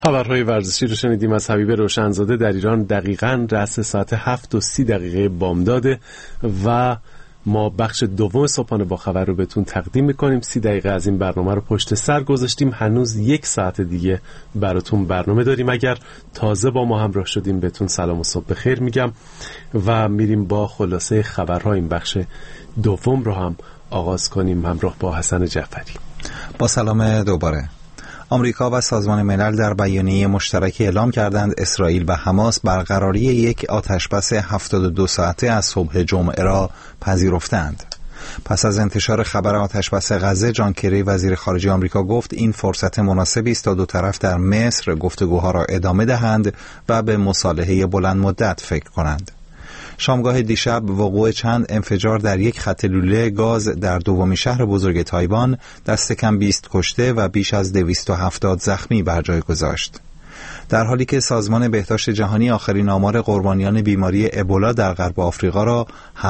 خبرهای ورزشی رو شنیدیم از حبیب روشنزاده. در ایران دقیقاً رأس ساعت 7:30 بامداده و ما بخش دوم صبحانه با خبر رو بهتون تقدیم میکنیم. 30 دقیقه از این برنامه رو پشت سر گذاشتیم، هنوز 1 ساعت دیگه براتون برنامه داریم. اگر تازه با ما همراه شدیم بهتون سلام و صبح بخیر میگم و میریم با خلاصه خبرها این بخش دوم رو هم آغاز کنیم همراه با حسن جعفری. با سلام دوباره. آمریکا و سازمان ملل در بیانیه مشترک اعلام کردند اسرائیل و حماس برقراری یک آتشبس 72 ساعته از صبح جمعه را پذیرفتند. پس از انتشار خبر آتشبس غزه، جان کری وزیر خارجه آمریکا گفت این فرصت مناسبی است تا دو طرف در مصر گفتگوها را ادامه دهند و به مصالحه بلند مدت فکر کنند. شامگاه دیشب وقوع چند انفجار در یک خط لوله گاز در دومین شهر بزرگ تایوان دست کم 20 کشته و بیش از 270 زخمی بر جای گذاشت. در حالی که سازمان بهداشت جهانی آخرین آمار قربانیان بیماری ابولا در غرب آفریقا را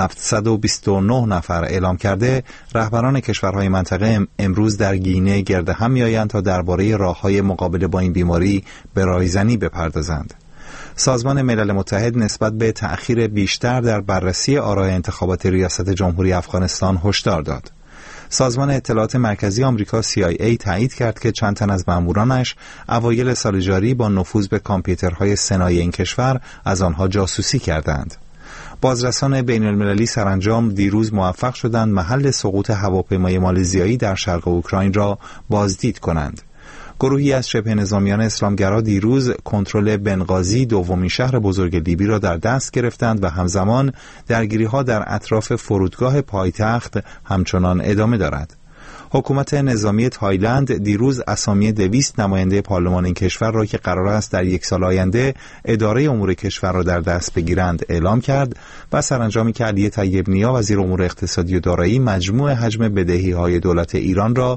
729 نفر اعلام کرده، رهبران کشورهای منطقه امروز در گینه گرد هم می‌آیند تا درباره راه‌های مقابله با این بیماری به رایزنی بپردازند. سازمان ملل متحد نسبت به تأخیر بیشتر در بررسی آرای انتخابات ریاست جمهوری افغانستان هشدار داد. سازمان اطلاعات مرکزی آمریکا CIA تایید کرد که چند تن از مامورانش اوایل سال جاری با نفوذ به کامپیوترهای سنای این کشور از آنها جاسوسی کردند. بازرسان بین المللی سرانجام دیروز موفق شدند محل سقوط هواپیمای مالزیایی در شرق اوکراین را بازدید کنند. گروهی از شبه نظامیان اسلامگرا دیروز کنترل بنغازی، دومین شهر بزرگ لیبی را در دست گرفتند و همزمان درگیری‌ها در اطراف فرودگاه پایتخت همچنان ادامه دارد. حکومت نظامی تایلند دیروز اسامی 200 نماینده پارلمان این کشور را که قرار است در 1 سال آینده اداره امور کشور را در دست بگیرند اعلام کرد و سرانجامی که علی طیب نیا وزیر امور اقتصادی و دارایی مجموع حجم بدهی‌های دولت ایران را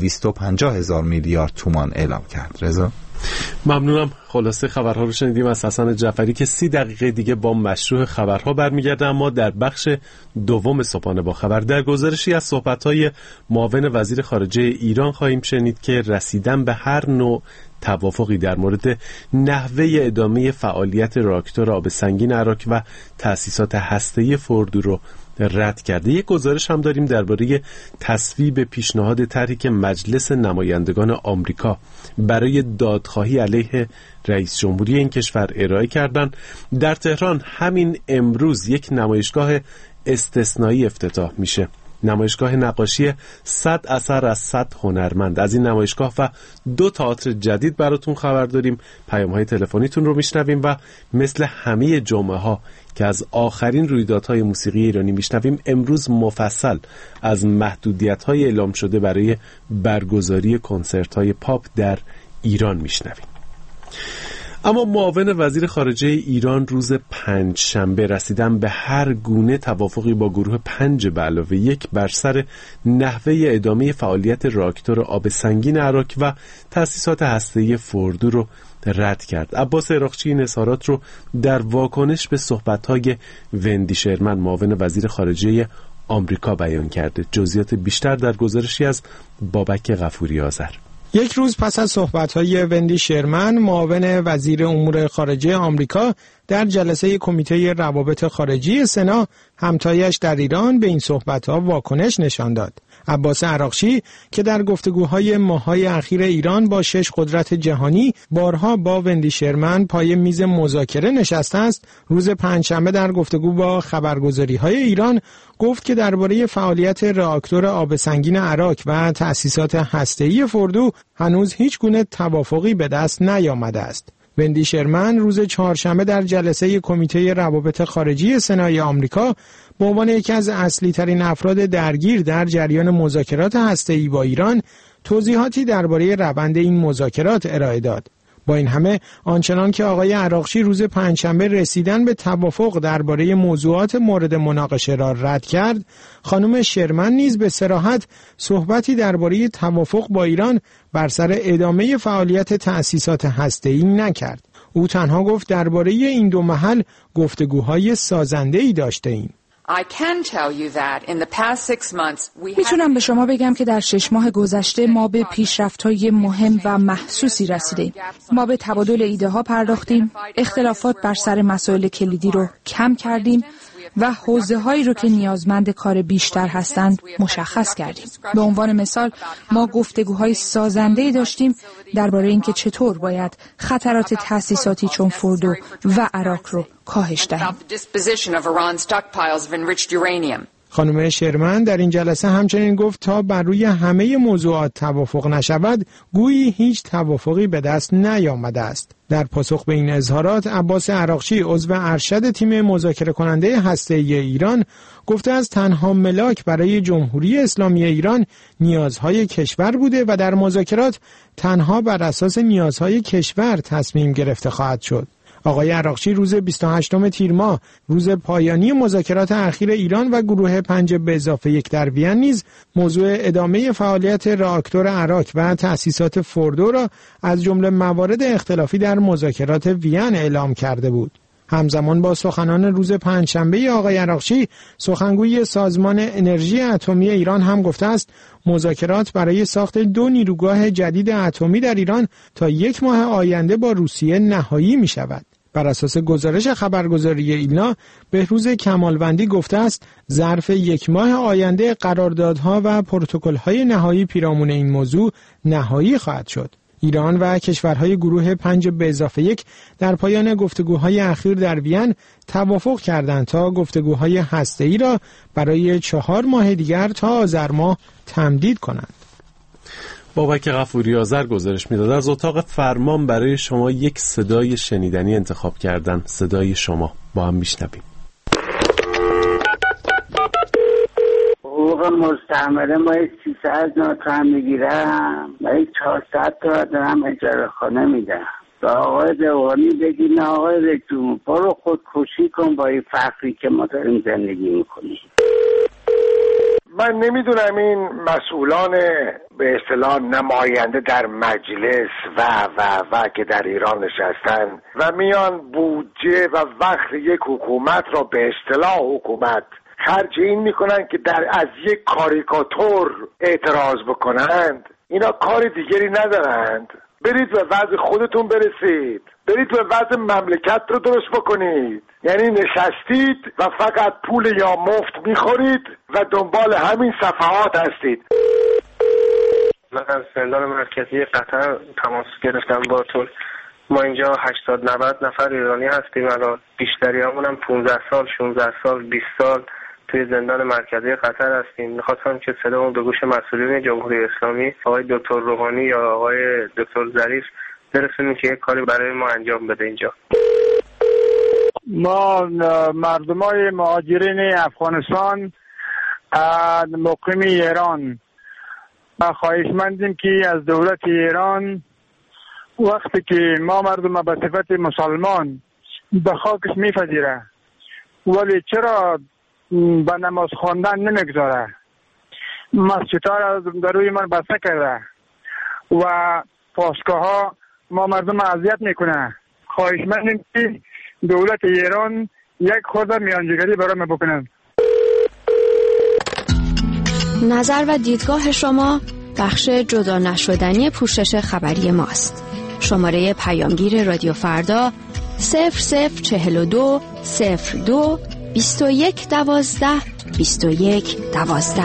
250,000 میلیارد تومان اعلام کرد. رضا ممنونم. خلاصه خبرها رو شنیدیم از حسن جعفری که 30 دقیقه دیگه با مشروع خبرها برمیگرده. اما در بخش دوم صبحانه با خبر در گزارشی از صحبت‌های معاون وزیر خارجه ایران خواهیم شنید که رسیدن به هر نوع توافقی در مورد نحوه ادامه فعالیت راکتور آب سنگین عراق و تأسیسات هسته‌ای فردو رو رد کرده. یک گزارش هم داریم درباره تصویب پیشنهاد طرحی که مجلس نمایندگان آمریکا برای دادخواهی علیه رئیس جمهوری این کشور ارائه کردند. در تهران همین امروز یک نمایشگاه استثنایی افتتاح میشه. نمایشگاه نقاشی 100 اثر از 100 هنرمند. از این نمایشگاه و 2 تئاتر جدید براتون خبر داریم. پیام‌های تلفنیتون رو میشنویم و مثل همه جمعه‌ها که از آخرین رویدادهای موسیقی ایرانی میشنویم، امروز مفصل از محدودیت‌های اعلام شده برای برگزاری کنسرت‌های پاپ در ایران میشنویم. اما معاون وزیر خارجه ایران روز 5 شنبه رسیدن به هر گونه توافقی با گروه 5 به علاوه 1 بر سر نحوه ادامه فعالیت راکتور آب سنگین عراق و تأسیسات هسته‌ای فردو رو رد کرد. عباس عراقچی این اظهارات رو در واکنش به صحبت‌های وندی شرمن معاون وزیر خارجه آمریکا بیان کرده. جزئیات بیشتر در گزارشی از بابک غفوری آذر. یک روز پس از صحبت‌های وندی شرمن معاون وزیر امور خارجه آمریکا در جلسه کمیته روابط خارجی سنا، همتایش در ایران به این صحبت‌ها واکنش نشان داد. عباس عراقچی که در گفتگوهای ماه‌های اخیر ایران با 6 قدرت جهانی بارها با وندی شرمن پای میز مذاکره نشسته است، روز پنجشنبه در گفتگو با خبرگزاری‌های ایران گفت که درباره فعالیت راکتور آب سنگین عراق و تأسیسات هسته‌ای فردو هنوز هیچ گونه توافقی به دست نیامده است. وندی شرمن روز چهارشنبه در جلسه کمیته روابط خارجی سنای آمریکا به عنوان یکی از اصلی ترین افراد درگیر در جریان مذاکرات هسته‌ای با ایران توضیحاتی درباره روند این مذاکرات ارائه داد. با این همه آنچنان که آقای عراقچی روز پنجشنبه رسیدن به توافق درباره موضوعات مورد مناقشه را رد کرد، خانم شرمن نیز به صراحت صحبتی درباره توافق با ایران بر سر ادامه فعالیت تأسیسات هسته‌ای نکرد. او تنها گفت درباره این دو محل گفتگوهای سازنده‌ای داشته ایم. میتونم به شما بگم که در 6 ماه گذشته ما به پیشرفت‌های مهم و محسوسی رسیدیم. ما به تبادل ایده ها پرداختیم، اختلافات بر سر مسائل کلیدی رو کم کردیم و حوزه‌هایی رو که نیازمند کار بیشتر هستند مشخص کردیم. به عنوان مثال ما گفتگوهای سازنده‌ای داشتیم درباره اینکه چطور باید خطرات تأسیساتی چون فوردو و عراق رو کاهش دهیم. خانم شرمن در این جلسه همچنین گفت تا بر روی همه موضوعات توافق نشود گویی هیچ توافقی به دست نیامده است. در پاسخ به این اظهارات عباس عراقچی عضو ارشد تیم مذاکره کننده هسته‌ای ایران گفته است تنها ملاک برای جمهوری اسلامی ایران نیازهای کشور بوده و در مذاکرات تنها بر اساس نیازهای کشور تصمیم گرفته خواهد شد. آقای عراقچی روز 28 تیر ماه روز پایانی مذاکرات اخیر ایران و گروه 5+1 در وین نیز موضوع ادامه فعالیت راکتور عراق و تأسیسات فوردو را از جمله موارد اختلافی در مذاکرات وین اعلام کرده بود. همزمان با سخنان روز پنجشنبه آقای عراقچی سخنگوی سازمان انرژی اتمی ایران هم گفته است مذاکرات برای ساخت 2 نیروگاه جدید اتمی در ایران تا 1 ماه آینده با روسیه نهایی می شود. بر اساس گزارش خبرگزاری ایلنا بهروز کمالوندی گفته است ظرف 1 ماه آینده قراردادها و پروتکل‌های نهایی پیرامون این موضوع نهایی خواهد شد. ایران و کشورهای گروه 5+1 در پایان گفتگوهای اخیر در وین توافق کردند تا گفتگوهای هسته‌ای را برای 4 ماه دیگر تا آذر ماه تمدید کنند. بابک غفوری آذر گزارش می‌داد از اتاق فرمان برای شما یک صدای شنیدنی انتخاب کردن. صدای شما با هم میشنویم. حقوق مستعمره ما 300 ناتوان میگیرم و 400 تا دارم اجاره خانه میدم. به آقای دوانی بگین آقای رجون برو خودکشی کن با این فقری که ما داریم زندگی میکنیم. من نمیدونم این مسئولان به اصطلاح نماینده در مجلس و که در ایران نشستن و میان بودجه و وقت یک حکومت را به اصطلاح حکومت خرج این میکنن که از یک کاریکاتور اعتراض بکنند. اینا کار دیگری ندارند. برید به وضع خودتون برسید، برید به وضع مملکت رو درست بکنید. یعنی نشستید و فقط پول یا مفت میخورید و دنبال همین صفحات هستید. من از زندان مرکزی قطر تماس گرفتم با تو. ما اینجا 80-90 نفر ایرانی هستیم الان، بیشتری همون هم 15 سال 16 سال 20 سال توی زندان مرکزی قطر هستیم. می‌خواستم که صدامون به گوش مسئولین جمهوری اسلامی آقای دکتر روحانی یا آقای دکتر ظریف برسونیم که یک کاری برای ما انجام بده. اینجا ما مردمای مهاجرین افغانستان مقیم ایران خواهشمندیم که از دولت ایران وقتی که ما مردم به صفت مسلمان به خاکش میپذیره ولی چرا به نماز خواندن نمیگذاره، مسجدها را در روی من بسته کرده و پاسگاه ها ما مردم اذیت میکنه. خواهشمندیم که دولت ایران یک خورده میانجیگری برای ما بکنن. نظر و دیدگاه شما بخش جدا نشدنی پوشش خبری ماست. شماره پیامگیر رادیو فردا 0042 02 21 12 21 12.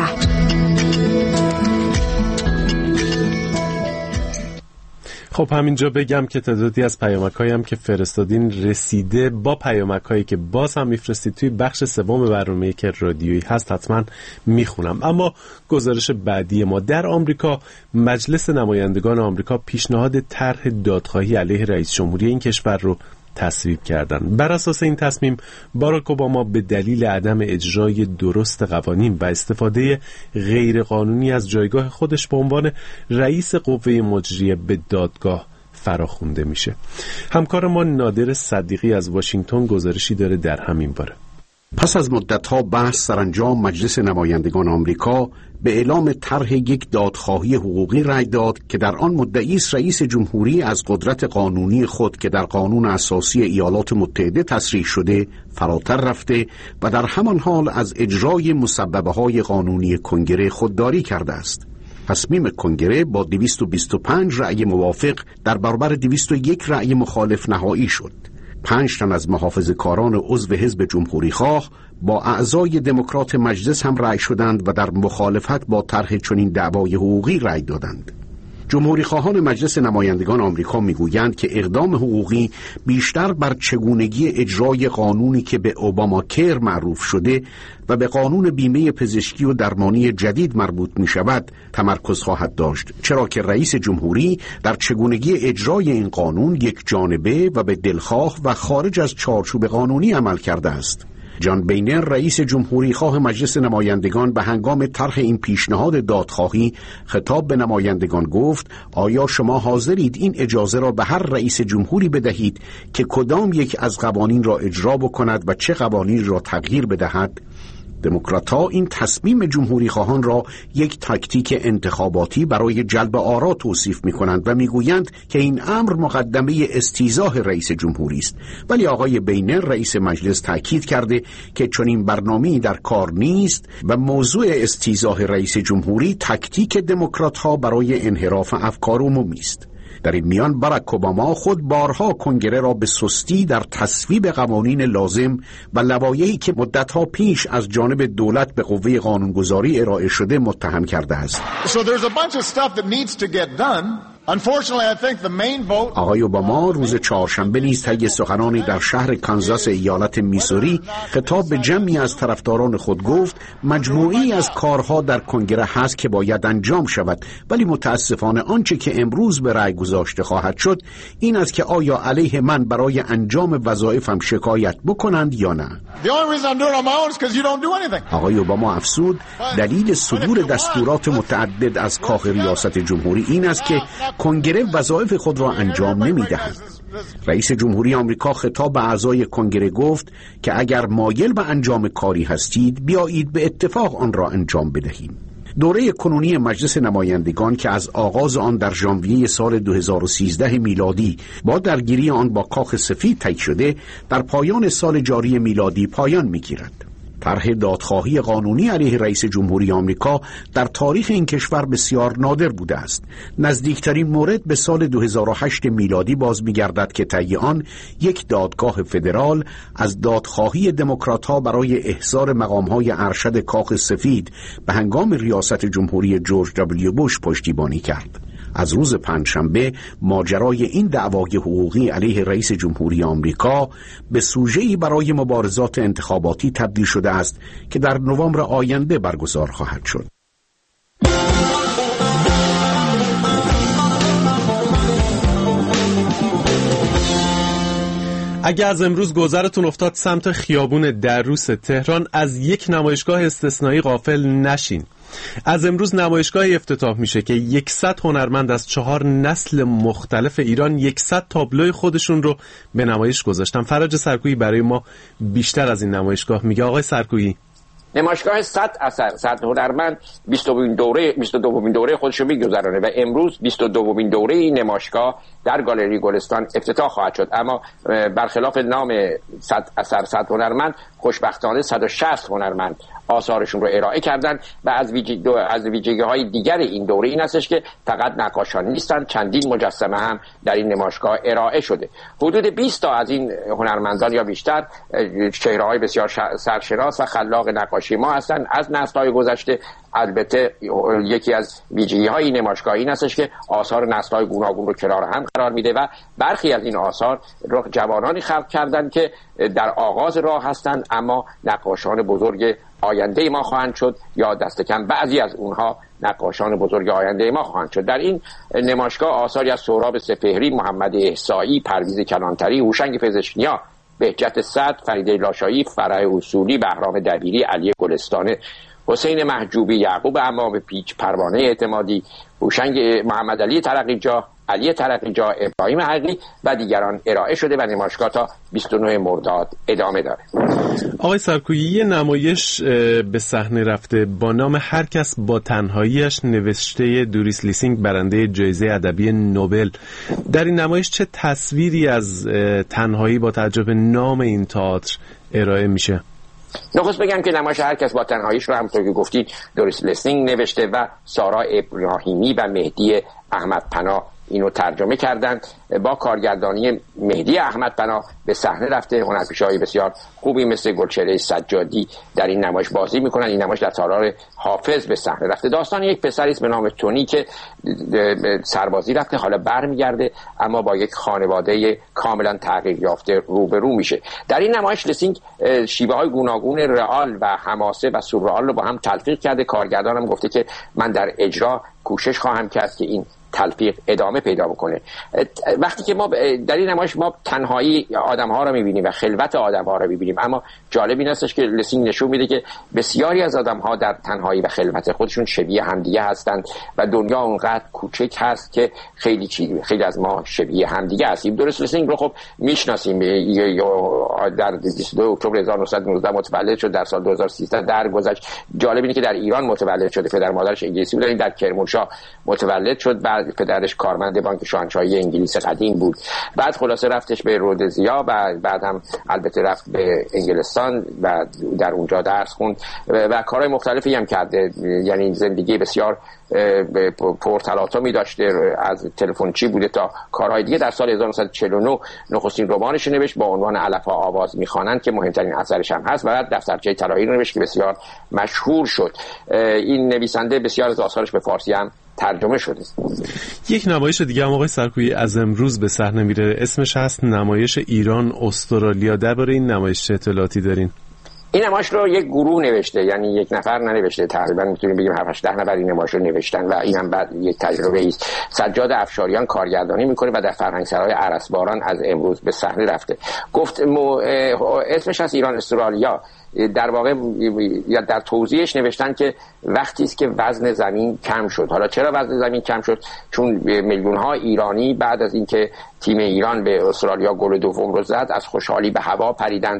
خب همینجا بگم که تعدادی از پیامک‌هایی هم که فرستادین رسیده. با پیامک‌هایی که باز هم میفرستید توی بخش سوم برنامه‌ای که رادیویی هست حتما میخونم. اما گزارش بعدی ما در آمریکا، مجلس نمایندگان آمریکا پیشنهاد طرح دادخواهی علیه رئیس جمهوری این کشور رو تصویب کردند. بر اساس این تصمیم باراک اوباما به دلیل عدم اجرای درست قوانین و استفاده غیرقانونی از جایگاه خودش به عنوان رئیس قوه مجریه به دادگاه فراخوانده میشه. همکار ما نادر صدیقی از واشنگتن گزارشی داره در همین باره. پس از مدت‌ها بحث سرانجام مجلس نمایندگان آمریکا به اعلام طرح یک دادخواهی حقوقی رأی داد که در آن مدعی است رئیس جمهوری از قدرت قانونی خود که در قانون اساسی ایالات متحده تصریح شده فراتر رفته و در همان حال از اجرای مسببه‌های قانونی کنگره خودداری کرده است. تصمیم کنگره با 225 رأی موافق در برابر 201 رأی مخالف نهایی شد. 5 تن از محافظه‌کاران عضو حزب جمهوری خواه با اعضای دموکرات مجلس هم رأی شدند و در مخالفت با طرح چنین دعوای حقوقی رأی دادند. جمهوری خواهان مجلس نمایندگان آمریکا میگویند که اقدام حقوقی بیشتر بر چگونگی اجرای قانونی که به اوباماکر معروف شده و به قانون بیمه پزشکی و درمانی جدید مربوط می شود تمرکز خواهد داشت، چرا که رئیس جمهوری در چگونگی اجرای این قانون یک جانبه و به دلخواه و خارج از چارچوب قانونی عمل کرده است. جان بینر رئیس جمهوری خواه مجلس نمایندگان به هنگام طرح این پیشنهاد دادخواهی خطاب به نمایندگان گفت: آیا شما حاضرید این اجازه را به هر رئیس جمهوری بدهید که کدام یک از قوانین را اجرا بکند و چه قوانین را تغییر بدهد؟ دموکرات‌ها این تصمیم جمهوری خواهان را یک تاکتیک انتخاباتی برای جلب آرا توصیف می‌کنند و می‌گویند که این امر مقدمه استیضاح رئیس جمهوری است. ولی آقای بینر رئیس مجلس تاکید کرده که چنین برنامه‌ای در کار نیست و موضوع استیضاح رئیس جمهوری تاکتیک دموکرات‌ها برای انحراف افکار عمومی است. در این میان باراک اوباما خود بارها کنگره را به سستی در تصویب قوانین لازم و لوایحی که مدتها پیش از جانب دولت به قوه قانونگذاری ارائه شده متهم کرده است. آقای اوباما روز چهارشنبه نیز طی سخنانی در شهر کانزاس ایالت میسوری خطاب به جمعی از طرفداران خود گفت: مجموعی از کارها در کنگره هست که باید انجام شود، ولی متاسفانه آنچه که امروز به رأی گذاشته خواهد شد این است که آیا علیه من برای انجام وظایفم شکایت بکنند یا نه. آقای اوباما افزود دلیل صدور دستورات متعدد از کاخ ریاست جمهوری این است که کنگره وظایف خود را انجام نمی‌دهد. رئیس جمهوری آمریکا خطاب به اعضای کنگره گفت که اگر مایل به انجام کاری هستید بیایید به اتفاق آن را انجام بدهیم. دوره کنونی مجلس نمایندگان که از آغاز آن در ژانویه سال 2013 میلادی با درگیری آن با کاخ سفید طی شده، در پایان سال جاری میلادی پایان می‌گیرد. طرح دادخواهی قانونی علیه رئیس جمهوری آمریکا در تاریخ این کشور بسیار نادر بوده است. نزدیکترین مورد به سال 2008 میلادی باز می‌گردد که طی آن یک دادگاه فدرال از دادخواهی دموکرات‌ها برای احضار مقام‌های ارشد کاخ سفید به هنگام ریاست جمهوری جورج دبلیو بوش پشتیبانی کرد. از روز پنجشنبه ماجرای این دعوای حقوقی علیه رئیس جمهوری آمریکا به سوژه‌ای برای مبارزات انتخاباتی تبدیل شده است که در نوامبر آینده برگزار خواهد شد. اگر از امروز گذرتون افتاد سمت خیابون دروس تهران، از یک نمایشگاه استثنایی غافل نشین. از امروز نمایشگاهی افتتاح میشه که 100 هنرمند از 4 نسل مختلف ایران 100 تابلوی خودشون رو به نمایش گذاشتن. فرج سرکویی برای ما بیشتر از این نمایشگاه میگه. آقای سرکویی، نمایشگاه 100 اثر 100 هنرمند 22مین دوره خودش رو میگذرونه و امروز 22مین دوره این نمایشگاه در گالری گلستان افتتاح خواهد شد. اما برخلاف نام 100 اثر 100 هنرمند، خوشبختانه 160 هنرمند آثارشون رو ارائه کردن و از ویژگی‌های دیگر این دوره این هستش که فقط نقاشان نیستن، چندین مجسمه هم در این نمایشگاه ارائه شده. حدود 20 تا از این هنرمندان یا بیشتر چهره‌های بسیار سرشناس و خلاق نقاشی ما هستن از نسل‌های گذشته. البته یکی از ویژگی‌های این نمایشگاه این هستش که آثار نسل‌های گوناگون رو کنار هم قرار میده و برخی از این آثار رو جوانانی خلق کردن که در آغاز راه هستن اما نقاشان بزرگ آینده ما خواهند شد، یا دست کم بعضی از اونها نقاشان بزرگ آینده ما خواهند شد. در این نمایشگاه آثاری از سهراب سپهری، محمد احصایی، پرویز کلانتری، هوشنگ پزشکیا، بهجت صدر، فریده لاشایی، فرح اصولی، بهرام دبیری، علی گلستانه، حسین محجوبی، یعقوب امام پیچ، پروانه اعتمادی، هوشنگ محمد علی ترقی‌جا، علی ترقی‌جا، ابراهیم حقی و دیگران ارائه شده و نمایشگاه تا 29 مرداد ادامه داره. آقای سرکویی، یه نمایش به صحنه رفته با نام هر کس با تنهاییش، نوشته دوریس لیسینگ برنده جایزه ادبی نوبل. در این نمایش چه تصویری از تنهایی با توجه به نام این تئاتر ارائه میشه؟ نخست بگم که نمایش هر کس با تنهاییش رو همونطور که گفتید دوریس لیسینگ نوشته و سارا ابراهیمی و مهدی احمد پناه اینو ترجمه کردند. با کارگردانی مهدی احمد پناه به صحنه رفته. هنرپیشه‌های بسیار خوبی مثل گلچهره سجادی در این نمایش بازی میکنن. این نمایش در تالار حافظ به صحنه رفته. داستان یک پسری است به نام تونی که سربازی رفته، حالا برمیگرده اما با یک خانواده کاملا تغییر یافته روبرو میشه. در این نمایش لیسینگ شیوه های گوناگون رئال و حماسه و سورئال رو با هم تلفیق کرده. کارگردانم گفته که من در اجرا کوشش خواهم کرد که این تلفیق ادامه پیدا بکنه. وقتی که ما در این نمایش ما تنهایی آدم‌ها رو می‌بینیم و خلوت آدم‌ها رو می‌بینیم، اما جالب این استش که لیسینگ نشون میده که بسیاری از آدم‌ها در تنهایی و خلوت خودشون شبیه همدیگه هستند و دنیا اونقدر کوچک هست که خیلی از ما شبیه همدیگه هستیم. درست لیسینگ رو خب میشناسیم. در 22 اکتبر 1919 متولد شد، در سال 2013 درگذشت. جالب اینه که در ایران متولد شده، پدر مادرش انگلیسی بودن، در کرمانشاه متولد شد، بعد پدرش کارمند بانک شاهنشاهی انگلیس قدیم بود. بعد خلاصه رفتش به رودزیا و بعد هم البته رفت به انگلستان و در اونجا درس خوند و کارهای مختلفی هم کرده. یعنی زندگی بسیار پرتلاطمی داشته، از تلفنچی بوده تا کارهای دیگه. در سال 1949 نخستین رمانش نوشت با عنوان علف‌ها آواز می‌خوانند که مهمترین اثرش هم هست و بعد دفترچه طلایی نوشت که بسیار مشهور شد. این نویسنده بسیار از آثارش به فارسی هم ترجمه شده. یک نمایش دیگه هم آقای سرکویی از امروز به صحنه میره، اسمش هست نمایش ایران استرالیا. درباره این نمایش چه اطلاعاتی دارین؟ این نمایش رو یک گروه نوشته، یعنی یک نفر ننوشته، تقریبا میتونیم بگیم 7-8 نفر این نمایش رو نوشتن و اینم بعد یک تجربه است. سجاد افشاریان کارگردانی میکنه و در فرهنگسرای عرسباران از امروز به صحنه رفته. گفت اسمش از ایران استرالیا. در واقع یا در توضیحش نوشتن که وقتی است که وزن زمین کم شد. حالا چرا وزن زمین کم شد؟ چون میلیون ها ایرانی بعد از اینکه تیم ایران به استرالیا گل دوم رو زد از خوشحالی به هوا پریدند.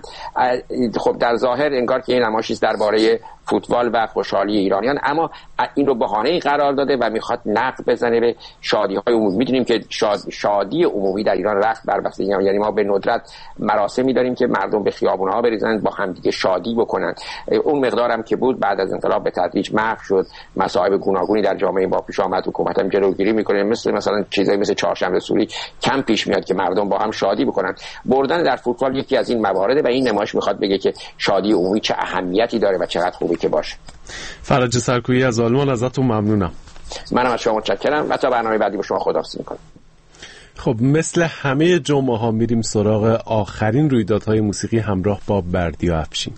خب در ظاهر انگار که این نمایشی درباره فوتبال و خوشحالی ایرانیان، اما این رو بهانه‌ای قرار داده و میخواد نقد بزنه به شادی‌های عمومی. میدونیم که شادی عمومی در ایران رخت بربسته، یعنی ما به ندرت مراسمی داریم که مردم به خیابون‌ها بریزند با همدیگه شادی بکنن. اون مقدارم که بود بعد از انقلاب به تدریج محو شد. مصائب گوناگونی در جامعه با پیش آمد، حکومت هم جلوگیری میکنه، مثلا چیزایی مثل چهارشنبه سوری کم پیش میاد که مردم با هم شادی بکنن. بردن در فوتبال یکی از این موارده و این نمایش میخواد بگه که شادی عمومی چه اهمیتی داره و چقدر خوبه که باشه. فرج سرکویی از آلمان ازتون ممنونم. منم از شما متشکرم و تا برنامه بعدی با شما خداحافظی میکنم. خب مثل همه جمعه ها میریم سراغ آخرین رویدادهای موسیقی همراه با بردیا افشین.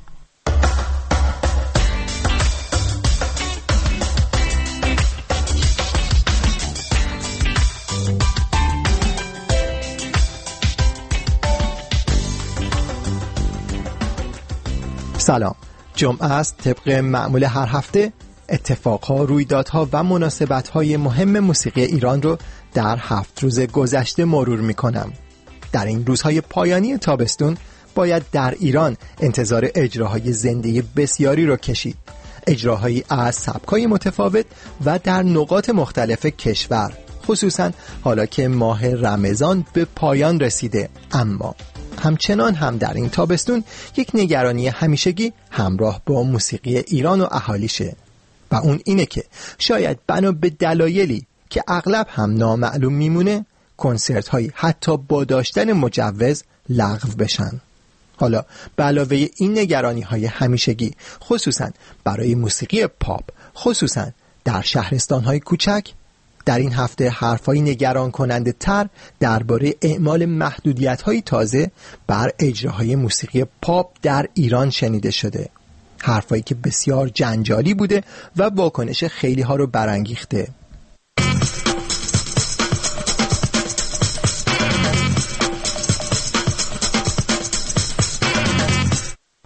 سلام. جمعه است. طبق معمول هر هفته اتفاقها، رویدادها و مناسبت‌های مهم موسیقی ایران رو در 7 روز گذشته مرور می‌کنم. در این روزهای پایانی تابستون باید در ایران انتظار اجراهای زنده بسیاری رو کشید. اجراهایی از سبک‌های متفاوت و در نقاط مختلف کشور، خصوصا حالا که ماه رمضان به پایان رسیده. اما همچنان هم در این تابستون یک نگرانی همیشگی همراه با موسیقی ایران و اهالیشه و اون اینه که شاید بنا به دلایلی که اغلب هم نامعلوم میمونه کنسرت هایی حتی با داشتن مجوز لغو بشن. حالا به علاوه این نگرانی های همیشگی خصوصا برای موسیقی پاپ، خصوصا در شهرستان های کوچک، در این هفته حرفای نگران کننده تر درباره اعمال محدودیت‌های تازه بر اجراهای موسیقی پاپ در ایران شنیده شده. حرفایی که بسیار جنجالی بوده و واکنش خیلی ها رو برانگیخته.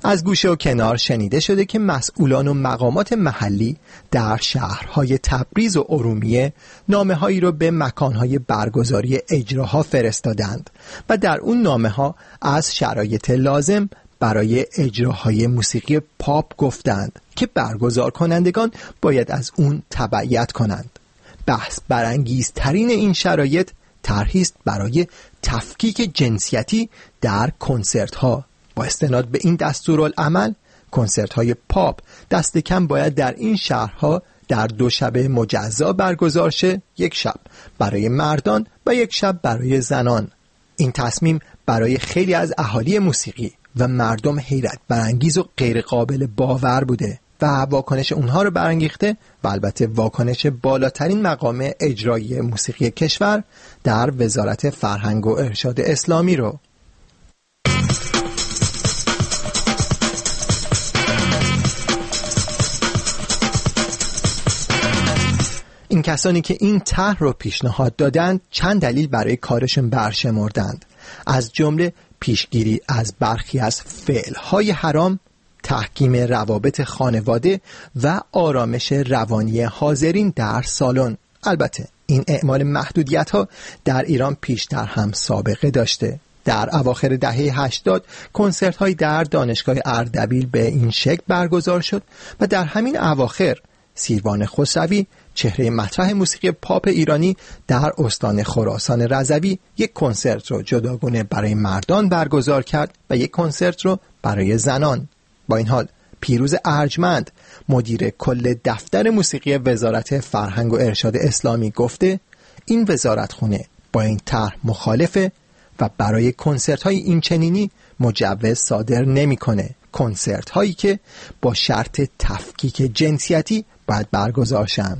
از گوشه و کنار شنیده شده که مسئولان و مقامات محلی در شهرهای تبریز و ارومیه نامه‌هایی را به مکانهای برگزاری اجراها فرستادند و در اون نامه‌ها از شرایط لازم برای اجراهای موسیقی پاپ گفتند که برگزار کنندگان باید از اون تبعیت کنند. بحث برانگیزترین این شرایط طرحی است برای تفکیک جنسیتی در کنسرت‌ها. با استناد به این دستورالعمل کنسرت‌های پاپ دست کم باید در این شهرها در 2 شب مجزا برگزار شه، 1 شب برای مردان و 1 شب برای زنان. این تصمیم برای خیلی از اهالی موسیقی و مردم حیرت برانگیز و غیر قابل باور بوده و واکنش اونها رو برانگیخته و البته واکنش بالاترین مقام اجرایی موسیقی کشور در وزارت فرهنگ و ارشاد اسلامی رو. این کسانی که این طرح رو پیشنهاد دادند چند دلیل برای کارشون برشمردند، از جمله پیشگیری از برخی از فعل‌های حرام، تحکیم روابط خانواده و آرامش روانی حاضرین در سالن. البته این اعمال محدودیت‌ها در ایران پیشتر هم سابقه داشته. در اواخر دهه 80 کنسرت‌هایی در دانشگاه اردبیل به این شکل برگزار شد و در همین اواخر سیروان خسروی، چهره مطرح موسیقی پاپ ایرانی، در استان خراسان رضوی یک کنسرت رو جداگانه برای مردان برگزار کرد و یک کنسرت رو برای زنان. با این حال پیروز ارجمند، مدیر کل دفتر موسیقی وزارت فرهنگ و ارشاد اسلامی گفته این وزارتخونه با این طرح مخالفه و برای کنسرت های این چنینی مجوز صادر نمی‌کنه. کنسرت هایی که با شرط تفکیک جنسیتی باید برگزار شن.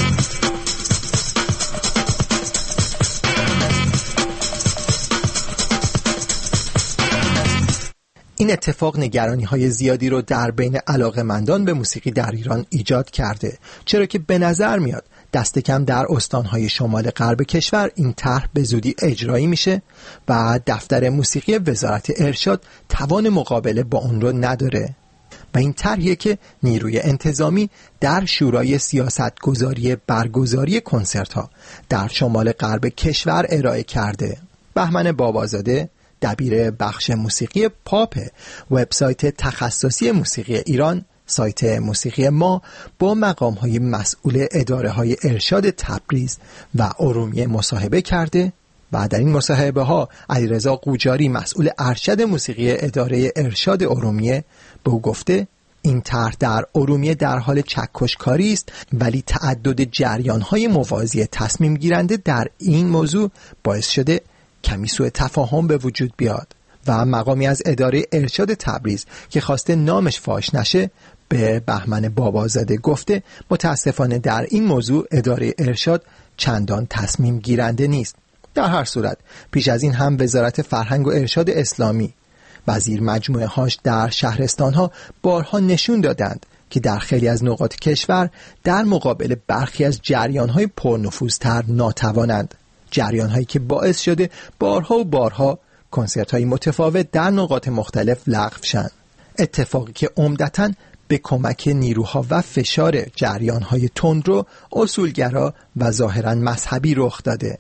این اتفاق نگرانی‌های زیادی رو در بین علاقه‌مندان به موسیقی در ایران ایجاد کرده، چرا که به نظر میاد دست کم در استان‌های شمال غرب کشور این طرح به زودی اجرایی میشه و دفتر موسیقی وزارت ارشاد توان مقابله با اون رو نداره و این طرحیه که نیروی انتظامی در شورای سیاستگذاری برگزاری کنسرت‌ها در شمال غرب کشور ارائه کرده. بهمن بابازاده، دبیر بخش موسیقی پاپ وبسایت تخصصی موسیقی ایران، سایت موسیقی ما، با مقام‌های مسئول اداره‌های ارشاد تبریز و ارومیه مصاحبه کرده و در این مصاحبه‌ها علیرضا قوجاری، مسئول ارشد موسیقی اداره ارشاد ارومیه، به او گفته این طرح در ارومیه در حال چکشکاری است، ولی تعدد جریان‌های موازی تصمیم گیرنده در این موضوع باعث شده کمی سوء تفاهم به وجود بیاد و مقامی از اداره ارشاد تبریز که خواسته نامش فاش نشه به بهمن بابازاده گفته متاسفانه در این موضوع اداره ارشاد چندان تصمیم گیرنده نیست. در هر صورت پیش از این هم وزارت فرهنگ و ارشاد اسلامی، وزیر مجموعه هاش در شهرستان ها بارها نشون دادند که در خیلی از نقاط کشور در مقابل برخی از جریان های پرنفوذتر ناتوانند، جریان هایی که باعث شده بارها و بارها کنسرت های متفاوت در نقاط مختلف لغو شن، اتفاقی که عمدتاً به کمک نیروها و فشار جریان های تندرو، اصولگرا و ظاهراً مذهبی رخ داده.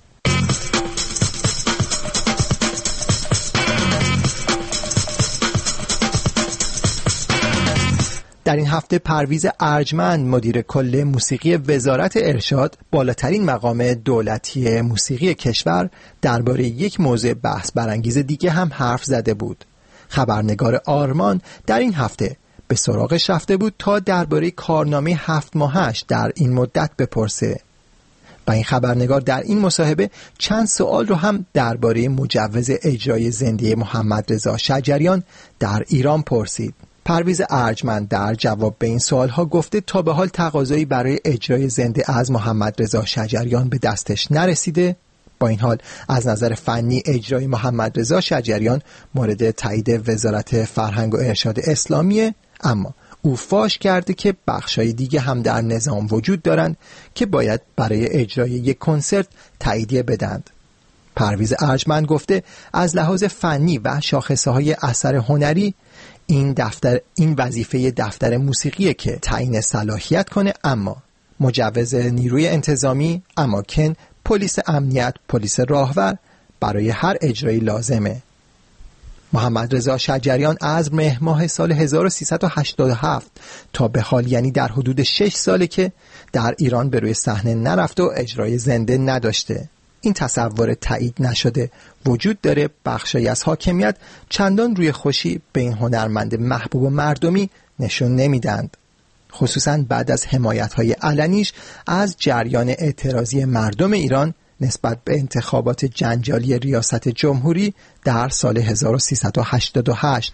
در این هفته پرویز ارجمند، مدیر کل موسیقی وزارت ارشاد، بالاترین مقام دولتی موسیقی کشور، درباره یک موضوع بحث برانگیز دیگه هم حرف زده بود. خبرنگار آرمان در این هفته به سراغش رفته بود تا درباره کارنامه 7 ماهش در این مدت بپرسه و این خبرنگار در این مصاحبه چند سوال رو هم درباره مجوز اجرای زنده محمد رضا شجریان در ایران پرسید. پرویز ارجمند در جواب به این سوالها گفته تا به حال تقاضایی برای اجرای زنده از محمد رضا شجریان به دستش نرسیده. با این حال از نظر فنی اجرای محمد رضا شجریان مورد تایید وزارت فرهنگ و ارشاد اسلامیه، اما او فاش کرده که بخشای دیگه هم در نظام وجود دارند که باید برای اجرای یک کنسرت تاییدیه بدند. پرویز ارجمند گفته از لحاظ فنی و شاخصه‌های اثر هنری این وظیفه دفتر موسیقیه که تعیین صلاحیت کنه، اما مجوز نیروی انتظامی، اماکن، پلیس امنیت، پلیس راهور برای هر اجرایی لازمه. محمد رضا شجریان از مهر ماه سال 1387 تا به حال، یعنی در حدود 6 ساله که در ایران به روی صحنه نرفته و اجرای زنده نداشته. این تصور تایید نشده وجود داره. بخشی از حاکمیت چندان روی خوشی به این هنرمند محبوب و مردمی نشون نمیدند، خصوصا بعد از حمایت‌های علنیش از جریان اعتراضی مردم ایران نسبت به انتخابات جنجالی ریاست جمهوری در سال 1388.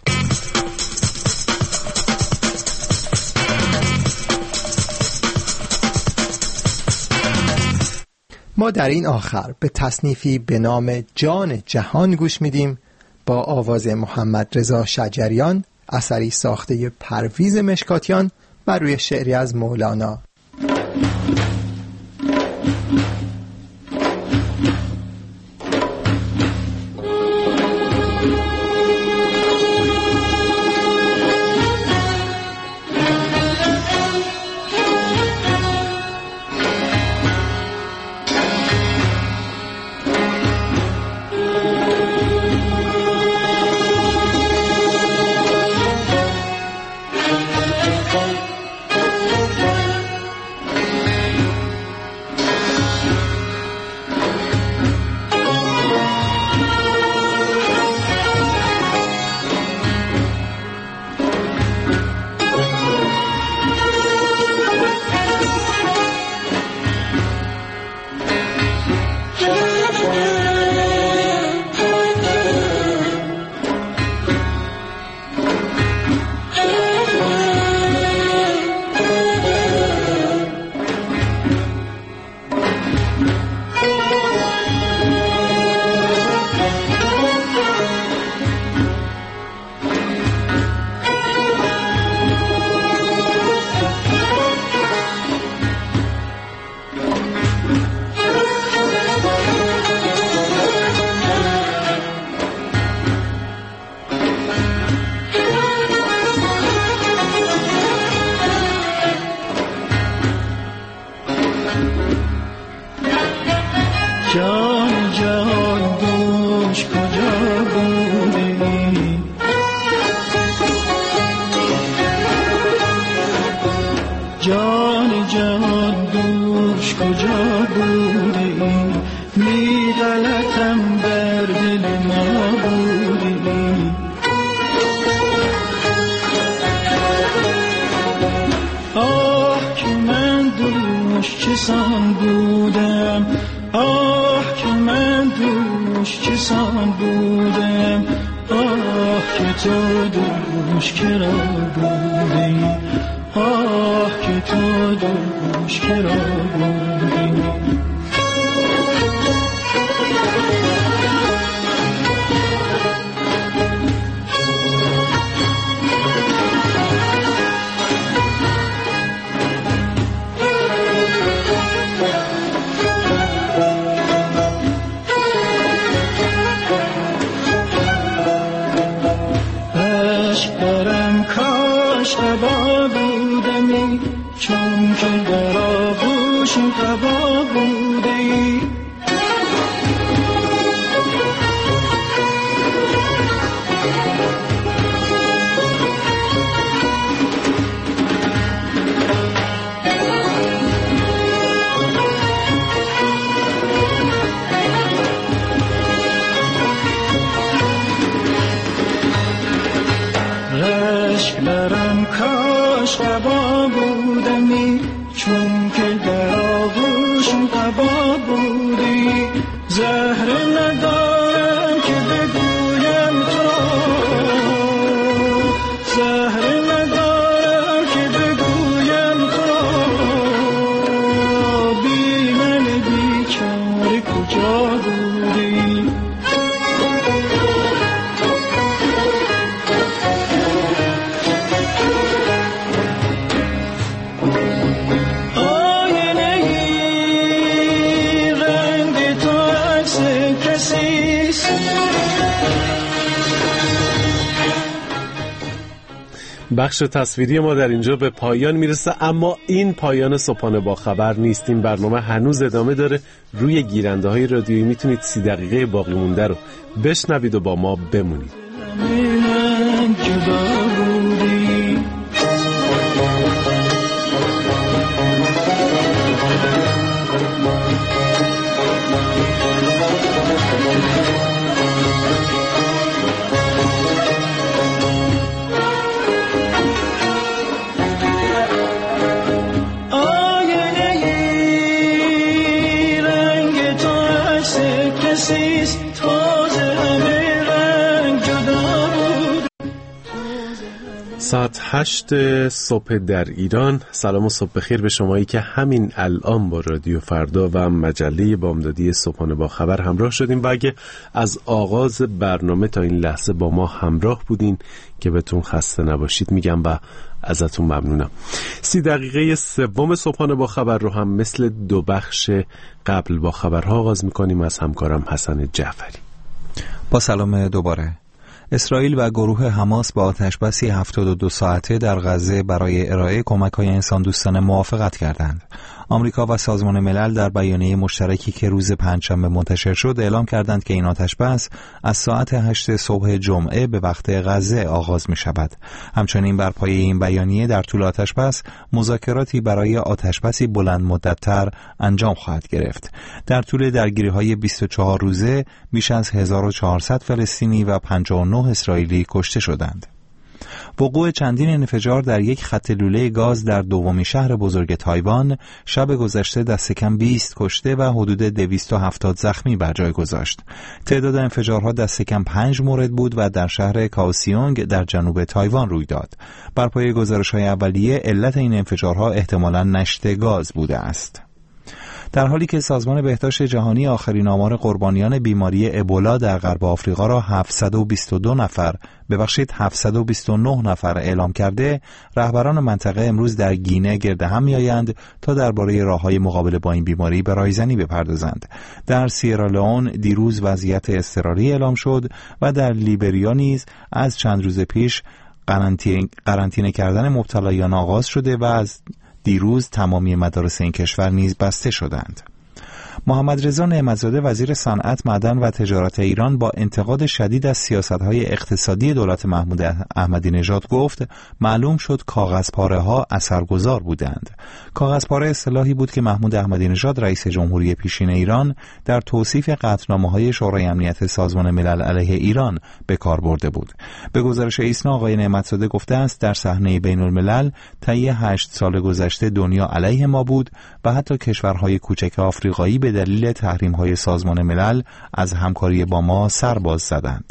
ما در این آخر به تصنیفی به نام جان جهان گوش میدیم با آواز محمد رضا شجریان، اثری ساخته پرویز مشکاتیان بر روی شعری از مولانا. بخش تصویری ما در اینجا به پایان میرسه، اما این پایان صبحانه با خبر نیست. این برنامه هنوز ادامه داره. روی گیرنده های رادیویی میتونید 30 دقیقه باقی مونده رو بشنوید و با ما بمونید. ساعت 8 صبح در ایران. سلام و صبح بخیر به شمایی که همین الان با رادیو فردا و مجله بامدادی صبحانه با خبر همراه شدیم و اگه از آغاز برنامه تا این لحظه با ما همراه بودین که بهتون خسته نباشید میگم و ازتون ممنونم. 30 دقیقه سوم صبحانه با خبر رو هم مثل دو بخش قبل با خبرها آغاز میکنیم. از همکارم حسن جعفری. با سلام دوباره. اسرائیل و گروه حماس با آتشبسی 72 ساعته در غزه برای ارائه کمک‌های انسان‌دوستانه موافقت کردند. آمریکا و سازمان ملل در بیانیه مشترکی که روز پنجشنبه منتشر شد اعلام کردند که این آتشبس از ساعت 8 صبح جمعه به وقت غزه آغاز می شود. همچنین بر پایه این بیانیه در طول آتشبس مذاکراتی برای آتشبسی بلند مدت‌تر انجام خواهد گرفت. در طول درگیری‌های 24 روزه بیش از 1400 فلسطینی و 59 اسرائیلی کشته شدند. وقوع چندین انفجار در یک خط لوله گاز در دومین شهر بزرگ تایوان شب گذشته دست کم 20 کشته و حدود 270 زخمی بر جای گذاشت. تعداد انفجارها دست کم 5 مورد بود و در شهر کاوسیونگ در جنوب تایوان روی داد. بر پایه گزارش‌های اولیه علت این انفجارها احتمالاً نشت گاز بوده است. در حالی که سازمان بهداشت جهانی آخرین آمار قربانیان بیماری ابولا در غرب آفریقا را 729 نفر اعلام کرده، رهبران منطقه امروز در گینه گرد هم می‌آیند تا درباره راه‌های مقابله با این بیماری به رایزنی بپردازند. در سیرالئون دیروز وضعیت اضطراری اعلام شد و در لیبریا نیز از چند روز پیش قرنطینه کردن مبتلایان آغاز شده و از دیروز تمامی مدارس این کشور نیز بسته شدند. محمد رضا نعمت‌زاده وزیر صنعت، معدن و تجارت ایران با انتقاد شدید از سیاست‌های اقتصادی دولت محمود احمدی نژاد گفت معلوم شد کاغذپاره‌ها اثرگذار بودند. کاغذپاره اصطلاحی بود که محمود احمدی نژاد رئیس جمهوری پیشین ایران در توصیف قطعنامه‌های شورای امنیت سازمان ملل علیه ایران به کار برده بود. به گزارش ایسنا آقای نعمت‌زاده گفته است در صحنه بین‌الملل طی 8 سال گذشته دنیا علیه ما بود و حتی کشورهای کوچک آفریقایی به دلیل تحریم‌های سازمان ملل از همکاری با ما سر باز زدند.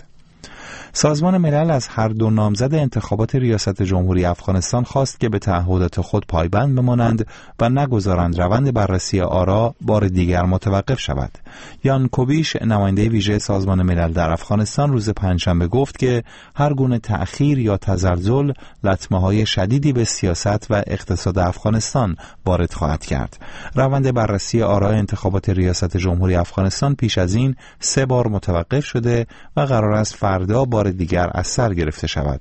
سازمان ملل از هر دو نامزد انتخابات ریاست جمهوری افغانستان خواست که به تعهدات خود پایبند بمانند و نگذارند روند بررسی آرا بار دیگر متوقف شود. یان کوبیش، نماینده ویژه سازمان ملل در افغانستان، روز پنجشنبه گفت که هر گونه تأخیر یا تزلزل لطمه‌های شدیدی به سیاست و اقتصاد افغانستان وارد خواهد کرد. روند بررسی آرا انتخابات ریاست جمهوری افغانستان پیش از این 3 بار متوقف شده و قرار است فردا بار دیگر از سر گرفته شود.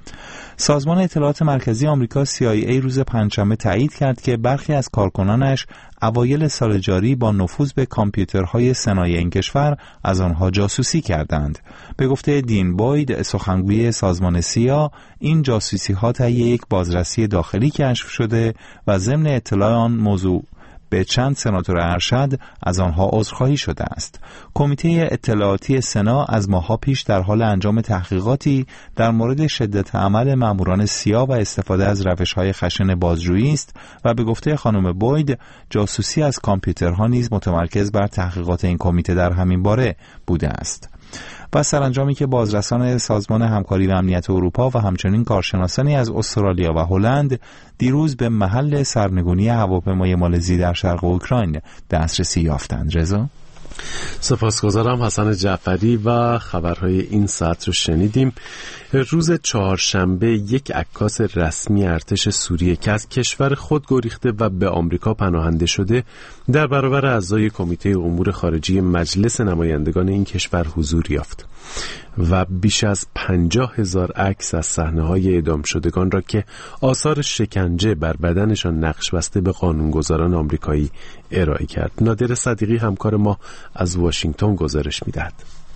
سازمان اطلاعات مرکزی آمریکا CIA روز پنجشنبه تایید کرد که برخی از کارکنانش اوایل سال جاری با نفوذ به کامپیوترهای سنای این کشور از آنها جاسوسی کردند. به گفته دین بوید، سخنگوی سازمان CIA، این جاسوسی‌ها طی یک بازرسی داخلی کشف شده و ضمن اطلاع آن موضوع به چند سناتور ارشد از آنها عذرخواهی شده است. کمیته اطلاعاتی سنا از ماه‌ها پیش در حال انجام تحقیقاتی در مورد شدت عمل ماموران سیا و استفاده از روش‌های خشن بازجویی است و به گفته خانم بوید جاسوسی از کامپیوترها نیز متمرکز بر تحقیقات این کمیته در همین باره بوده است. و سرانجامی که بازرسان سازمان همکاری و امنیت اروپا و همچنین کارشناسانی از استرالیا و هلند دیروز به محل سرنگونی هواپیمای مالزی در شرق اوکراین دسترسی یافتند. رضا، سپاسگزارم. حسن جعفری و خبرهای این ساعت رو شنیدیم. روز چهارشنبه یک عکاس رسمی ارتش سوریه که از کشور خود گریخته و به آمریکا پناهنده شده در برابر اعضای کمیته امور خارجی مجلس نمایندگان این کشور حضور یافت و بیش از 50,000 عکس از صحنه‌های اعدام شدگان را که آثار شکنجه بر بدنشان نقش بسته به قانونگذاران آمریکایی ارائه کرد. نادر صدیقی همکار ما از واشنگتن گزارش می‌دهد.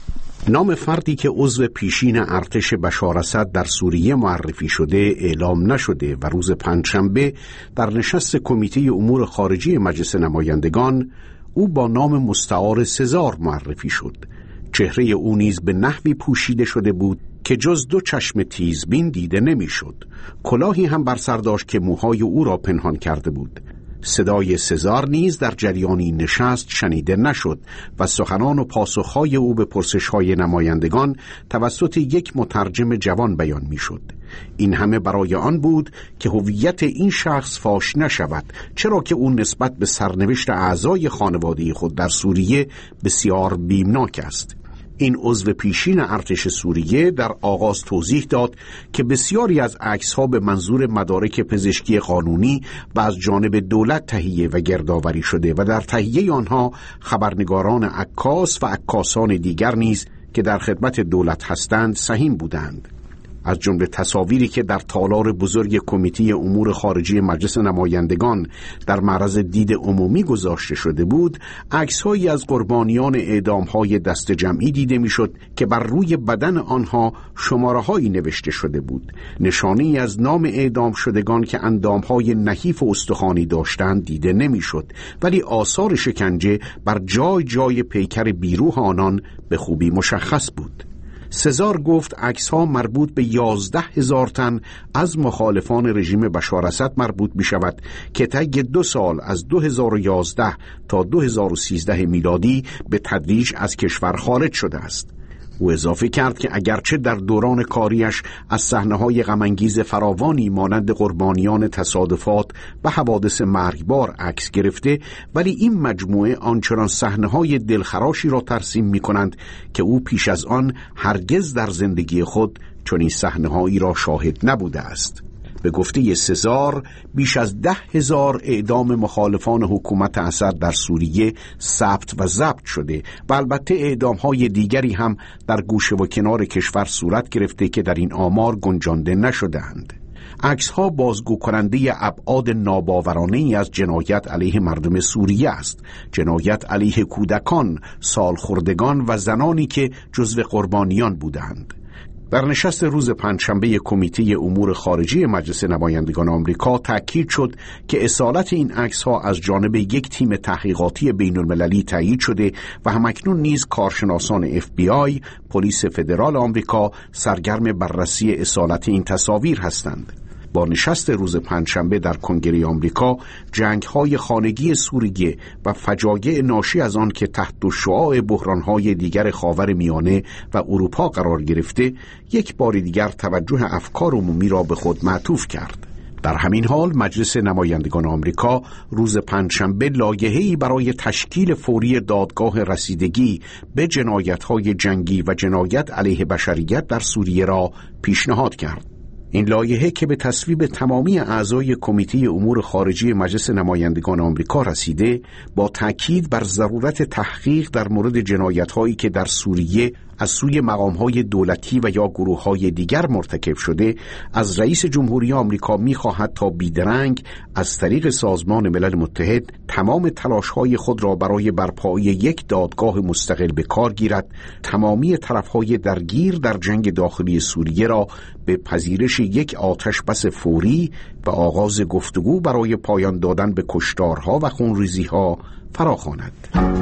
نام فردی که عضو پیشین ارتش بشار اسد در سوریه معرفی شده اعلام نشده و روز پنجشنبه در نشست کمیته امور خارجی مجلس نمایندگان او با نام مستعار سزار معرفی شد. چهره او نیز به نحوی پوشیده شده بود که جز 2 چشم تیزبین دیده نمیشد. کلاهی هم بر سر داشت که موهای او را پنهان کرده بود. صدای سزار نیز در جریانی نشست شنیده نشد و سخنان و پاسخهای او به پرسشهای نمایندگان توسط یک مترجم جوان بیان میشد. این همه برای آن بود که هویت این شخص فاش نشود، چرا که او نسبت به سرنوشت اعضای خانواده خود در سوریه بسیار بیمناک است. این عضو پیشین ارتش سوریه در آغاز توضیح داد که بسیاری از عکس‌ها به منظور مدارک پزشکی قانونی و از جانب دولت تهیه و گردآوری شده و در تهیه آنها خبرنگاران عکاس و عکاسان دیگر نیز که در خدمت دولت هستند سهیم بودند. از جمله تصاویری که در تالار بزرگ کمیته امور خارجی مجلس نمایندگان در معرض دید عمومی گذاشته شده بود، عکس‌هایی از قربانیان اعدام‌های دست جمعی دیده می‌شد که بر روی بدن آنها شماره‌هایی نوشته شده بود. نشانه‌ای از نام اعدام شدگان که اندام‌های نحیف و استخوانی داشتند دیده نمی‌شد، ولی آثار شکنجه بر جای جای پیکر بیروح آنان به خوبی مشخص بود. سزار گفت عکس‌ها مربوط به 11,000 تن از مخالفان رژیم بشار اسد مربوط می شود که طی 2 سال از 2011 تا 2013 میلادی به تدریج از کشور خارج شده است. او اضافه کرد که اگرچه در دوران کاریش از صحنه‌های غم‌انگیز فراوانی مانند قربانیان تصادفات و حوادث مرگبار عکس گرفته، ولی این مجموعه آنچنان صحنه‌های دلخراشی را ترسیم می‌کنند که او پیش از آن هرگز در زندگی خود چنین صحنه‌هایی را شاهد نبوده است. به گفته سزار بیش از 10,000 اعدام مخالفان حکومت اسد در سوریه ثبت و ضبط شده و البته اعدام‌های دیگری هم در گوشه و کنار کشور صورت گرفته که در این آمار گنجانده نشده‌اند. عکس‌ها بازگو کننده ابعاد ناباورانه‌ای از جنایت علیه مردم سوریه است، جنایت علیه کودکان، سالخوردگان و زنانی که جزو قربانیان بودند. در نشست روز پنجشنبه کمیته امور خارجی مجلس نمایندگان آمریکا تأکید شد که اصالت این عکس‌ها از جانب یک تیم تحقیقاتی بین‌المللی تایید شده و همکنون نیز کارشناسان FBI، پلیس فدرال آمریکا سرگرم بررسی اصالت این تصاویر هستند. با نشست روز پنجشنبه در کنگره آمریکا، جنگ‌های خانگی سوریه و فجایع ناشی از آن که تحت شعاع بحران‌های دیگر خاورمیانه و اروپا قرار گرفته، یک بار دیگر توجه افکار عمومی را به خود معطوف کرد. در همین حال مجلس نمایندگان آمریکا روز پنجشنبه لایحه‌ای برای تشکیل فوری دادگاه رسیدگی به جنایت‌های جنگی و جنایت علیه بشریت در سوریه را پیشنهاد کرد. این لایحه که به تصویب تمامی اعضای کمیته امور خارجی مجلس نمایندگان آمریکا رسیده، با تأکید بر ضرورت تحقیق در مورد جنایت‌هایی که در سوریه از سوی مقام‌های دولتی و یا گروه‌های دیگر مرتکب شده، از رئیس جمهوری آمریکا می‌خواهد تا بیدرنگ از طریق سازمان ملل متحد تمام تلاش‌های خود را برای برپایی یک دادگاه مستقل به کار گیرد، تمامی طرف‌های درگیر در جنگ داخلی سوریه را به پذیرش یک آتش بس فوری و آغاز گفتگو برای پایان دادن به کشتارها و خونریزی‌ها فراخواند.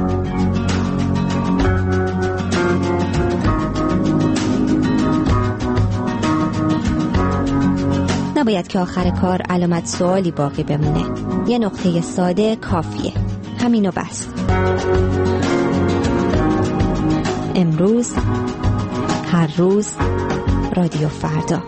نباید که آخر کار علامت سوالی باقی بمونه. یه نقطه ساده کافیه. همینو بس. امروز، هر روز، رادیو فردا.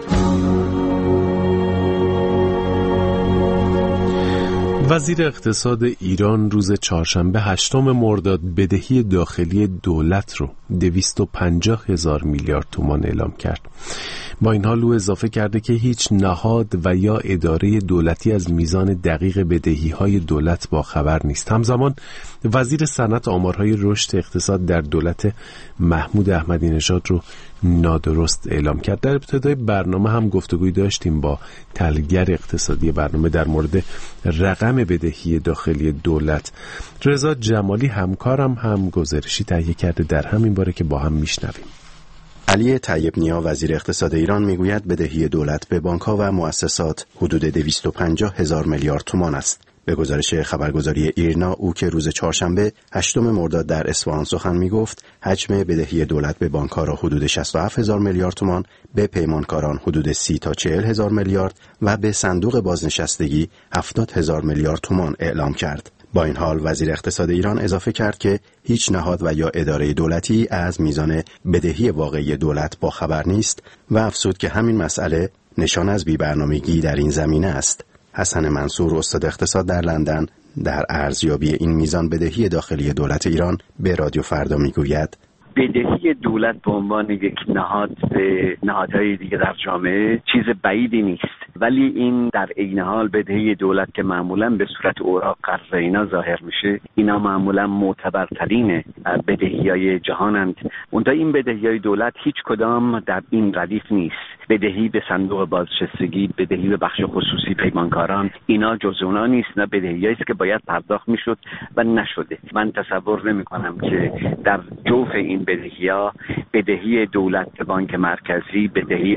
وزیر اقتصاد ایران روز چهارشنبه 8 مرداد بدهی داخلی دولت رو 250,000 میلیارد تومان اعلام کرد. با این حال او اضافه کرده که هیچ نهاد و یا اداره دولتی از میزان دقیق بدهی‌های دولت با خبر نیست. همزمان وزیر صنعت آمارهای رشد اقتصاد در دولت محمود احمدی نژاد رو نادرست اعلام کرد. در ابتدای برنامه هم گفتگوی داشتیم با تحلیلگر اقتصادی برنامه در مورد رقم بدهی داخلی دولت. رضا جمالی همکارم هم گزارشی تهیه کرده در همین باره که با هم میشنویم. علی طیب نیا وزیر اقتصاد ایران میگوید بدهی دولت به بانک‌ها و مؤسسات حدود 250,000 میلیارد تومان است. به گزارش خبرگزاری ایرنا او که روز چهارشنبه 8 مرداد در اصفهان سخن میگفت، حجم بدهی دولت به بانک‌ها را حدود 67,000 میلیارد تومان، به پیمانکاران حدود 30 تا 40,000 میلیارد و به صندوق بازنشستگی 70,000 میلیارد تومان اعلام کرد. با این حال وزیر اقتصاد ایران اضافه کرد که هیچ نهاد و یا اداره دولتی از میزان بدهی واقعی دولت با خبر نیست و افزود که همین مسئله نشان از بی‌برنامگی در این زمینه است. حسن منصور استاد اقتصاد در لندن در ارزیابی این میزان بدهی داخلی دولت ایران به رادیو فردا میگوید بدهی دولت به عنوان یک نهاد به نهادهای دیگه در جامعه چیز بعیدی نیست، ولی این در عین حال بدهی دولت که معمولا به صورت اوراق قرضه اینا ظاهر میشه، اینا معمولا معتبرترین بدهی‌های جهانند. اونجا این بدهی‌های دولت هیچ کدام در این ردیف نیست. بدهی به صندوق بازنشستگی، بدهی به بخش خصوصی پیمانکاران، اینا جز اونا نیست، نه بدهی‌هایی است که باید پرداخت میشد و نشده. من تصور نمی‌کنم که در جوف این بدهی‌ها بدهی دولت به بانک مرکزی، بدهی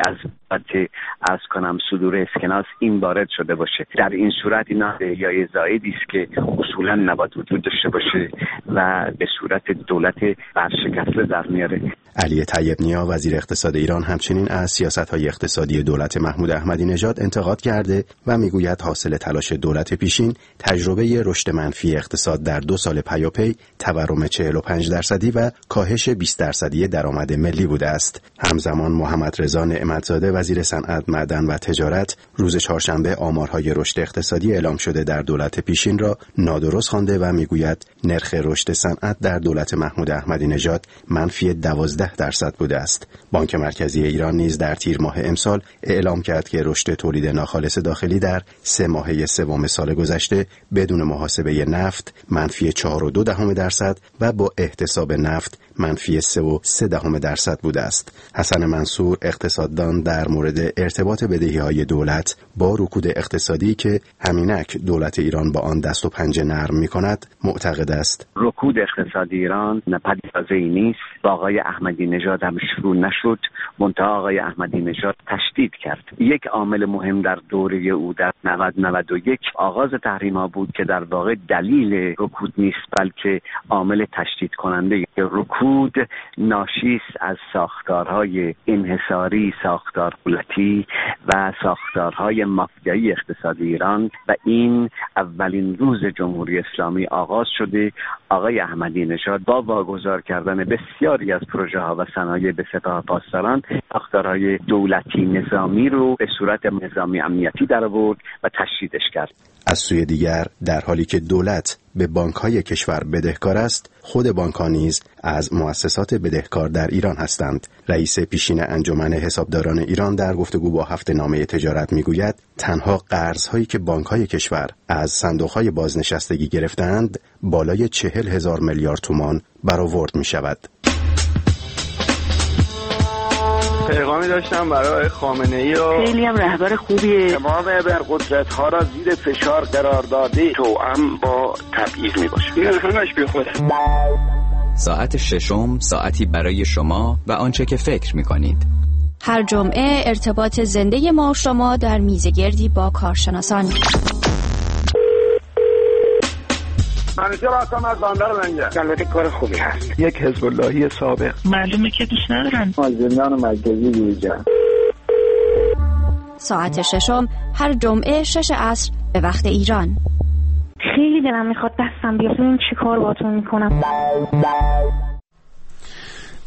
از صدور اسکناس این وارد شده باشه. در این صورت اینا بدهی‌های زائدی است که اصولا نباید وجود داشته باشه و به صورت دولت ورشکسته در میاره. علی طیب نیا وزیر اقتصاد ایران همچنین از سیاست‌های اقتصادی دولت محمود احمدی نژاد انتقاد کرده و میگوید حاصل تلاش دولت پیشین تجربه رشد منفی اقتصاد در 2 سال پیاپی، تورم 45% و کاهش 20% درآمد ملی بوده است. همزمان محمد رضا نعمتزاده وزیر صنعت، معدن و تجارت روز چهارشنبه آمارهای رشد اقتصادی اعلام شده در دولت پیشین را نادرست خوانده و میگوید نرخ رشد صنعت در دولت محمود احمدی نژاد منفی 12% بوده است. بانک مرکزی ایران نیز در تیر ماه امسال اعلام کرد که رشد تولید ناخالص داخلی در 3 ماهه سوم سال گذشته بدون محاسبه نفت منفی 4.2% و با احتساب نفت منفی 3.3% بوده است. حسن منصور اقتصاددان در مورد ارتباط بدهی‌های دولت با رکود اقتصادی که همینک دولت ایران با آن دست و پنجه نرم می‌کند معتقد است. رکود اقتصادی ایران پدیده‌ای نیست. با آقای احمدی نژاد هم شروع نشد، منتها آقای احمدی نژاد تشدید کرد. یک عامل مهم در دوره او در 90-91 آغاز تحریم‌ها بود که در واقع دلیل رکود نیست بلکه عامل تشدید کننده. رکود ناشی است از ساختارهای انحصاری، ساختار دولتی و ساختارهای مافیایی اقتصادی ایران و این اولین روز جمهوری اسلامی آغاز شده. آقای احمدی نژاد با واگذار کردن بسیاری از پروژه‌ها و صنایع به سپاه پاسداران ساختارهای دولتی نظامی رو به صورت نظامی امنیتی درآورد و تشدیدش کرد. از سوی دیگر در حالی که دولت به بانک‌های کشور بدهکار است، خود بانک‌ها نیز از مؤسسات بدهکار در ایران هستند. رئیس پیشین انجمن حسابداران ایران در گفتگو با هفته‌نامه تجارت میگوید تنها قرض‌هایی که بانک‌های کشور از صندوق‌های بازنشستگی گرفتند بالای 40,000 میلیارد تومان برآورد می‌شود. پیغامی داشتم برای خامنه‌ای و خیلی هم رهبر خوبیه. تمام ابرقدرت‌ها را زیر فشار قرار داده، توأم با تبعیض میباشه. این همش بیخوده. ساعت ششم ساعتی برای شما و آنچه که فکر می‌کنید. هر جمعه ارتباط زنده ما و شما در میزگردی با کارشناسان. منیجر هستم از بندر لنگه. البته کار خوبی هست. یک حزب اللهی سابق. معلومه که دوست ندارن. زندان مرکزی بیرجان. ساعت ششم هر جمعه 6 عصر به وقت ایران. خیلی دلم میخواد دستم بیاد. این چی کار باهاتون میکنم؟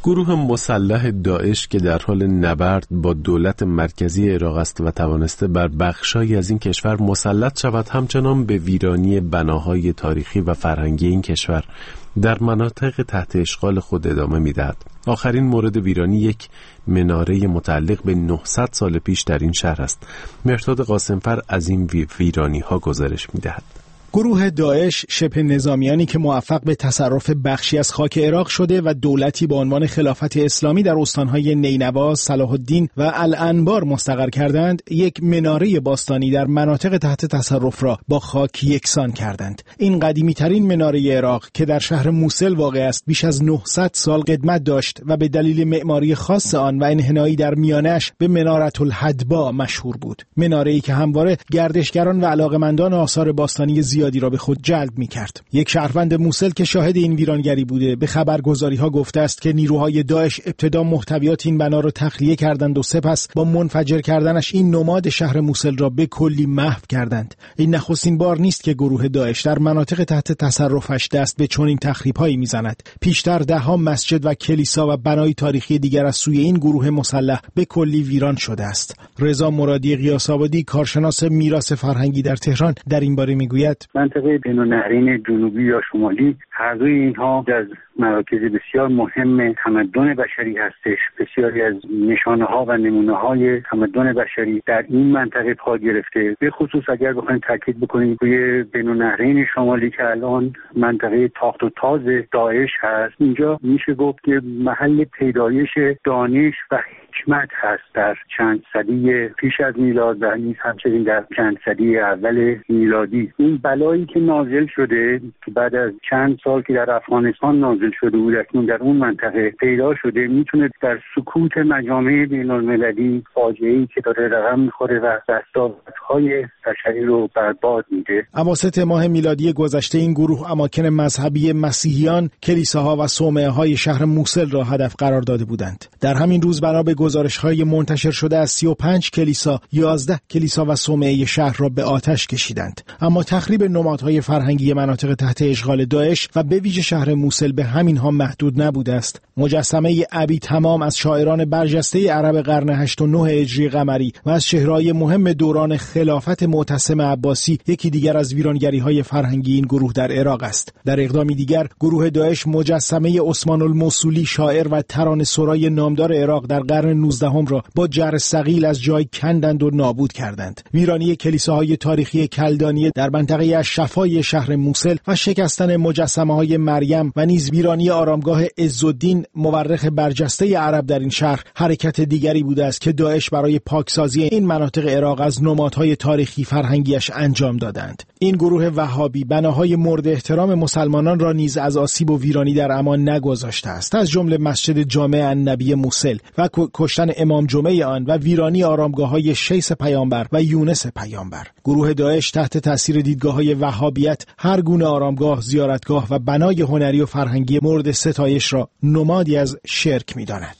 گروه مسلح داعش که در حال نبرد با دولت مرکزی عراق است و توانسته بر بخشایی از این کشور مسلط شود، همچنان به ویرانی بناهای تاریخی و فرهنگی این کشور در مناطق تحت اشغال خود ادامه می‌دهد. آخرین مورد ویرانی یک مناره متعلق به 900 سال پیش در این شهر است. مرداد قاسمفر از این ویرانی‌ها گزارش می‌دهد. گروه داعش شبه نظامیانی که موفق به تصرف بخشی از خاک عراق شده و دولتی با عنوان خلافت اسلامی در استانهای نینوا، صلاح الدین و الانبار مستقر کردند، یک مناره باستانی در مناطق تحت تصرف را با خاک یکسان کردند. این قدیمی ترین مناره عراق که در شهر موصل واقع است بیش از 900 سال قدمت داشت و به دلیل معماری خاص آن و انحنایی در میانش به منارة الحدبا مشهور بود. مناره‌ای که همواره گردشگران و علاقه‌مندان آثار باستانی زیادی را به خود جلب می‌کرد. یک شهروند موصل که شاهد این ویرانگری بوده به خبرگزاری‌ها گفته است که نیروهای داعش ابتدا محتویات این بنا را تخلیه کردند و سپس با منفجر کردنش این نماد شهر موصل را به کلی محو کردند. این نخستین بار نیست که گروه داعش در مناطق تحت تصرفش دست به چنین تخریب‌هایی می‌زند. پیشتر ده‌ها مسجد و کلیسا و بنای تاریخی دیگر از سوی این گروه مسلح به کلی ویران شده است. رضا مرادی قیاس‌آبادی، کارشناس میراث فرهنگی در تهران، در این باره میگوید: منطقه بین‌النهرین جنوبی یا شمالی هر دوی اینها از مراکز بسیار مهم تمدن بشری هستش. بسیاری از نشانه‌ها و نمونه‌های تمدن بشری در این منطقه پا گرفته. به خصوص اگر بخوایم تاکید بکنیم روی بین‌النهرین شمالی که الان منطقه تاخت و تاز داعش هست، اینجا میشه گفت که محل پیدایش دانش و حکمت هست در چند صدی پیش از میلاد و همچنین در چند صدی اول میلادی. این بلایی که نازل شده که بعد از چند سال که در افغانستان نازل شده بود اکنون در اون منطقه پیدا شده، میتونه در سکوت مجامع بین‌المللی فاجعه‌ای که داره رقم میخوره و دستاوردهای بشری رو برباد میده. اواسط ماه میلادی گذشته این گروه اماکن مذهبی مسیحیان، کلیساها و صومعه‌های شهر موصل را هدف قرار داده بودند. در همین روز بنا به گزارش‌های منتشر شده از 35 کلیسا 11 کلیسا و صومعه شهر را به آتش کشیدند. اما تخریب نمادهای فرهنگی مناطق تحت اشغال داعش و به ویژه شهر موصل به همینها محدود نبوده است. مجسمه ابی تمام از شاعران برجسته عرب قرن 8 و 9 هجری قمری و از چهره‌های مهم دوران خلافت معتصم عباسی یکی دیگر از ویرانگری‌های فرهنگی این گروه در عراق است. در اقدامی دیگر گروه داعش مجسمه عثمان الموصولی شاعر و ترانه‌سرای نامدار عراق در قرن 19 را با جر ثقیل از جای کندند و نابود کردند. ویرانی کلیساهای تاریخی کلدانیه در منطقه الشفای شهر موصل و شکستن مجسمه‌های مریم و نیز ویرانی آرامگاه عزالدین مورخ برجسته عرب در این شهر حرکت دیگری بوده است که داعش برای پاکسازی این مناطق عراق از نمادهای تاریخی فرهنگیش انجام دادند. این گروه وهابی بناهای مورد احترام مسلمانان را نیز از آسیب و ویرانی در امان نگذاشته است، از جمله مسجد جامع النبی موصل و کشتن امام جمعه آن و ویرانی آرامگاه‌های شیس پیامبر و یونس پیامبر. گروه داعش تحت تاثیر دیدگاه‌های وهابیت هر گونه آرامگاه، زیارتگاه و بنای هنری و فرهنگی مورد ستایش را نمادی از شرک می‌داند.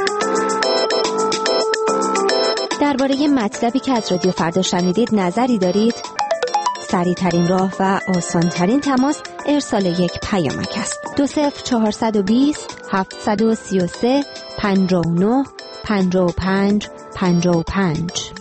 درباره مطلبی که از رادیو فردا شنیدید نظری دارید؟ سریع‌ترین راه و آسان‌ترین تماس ارسال یک پیامک است. 20420 733 59 55 55.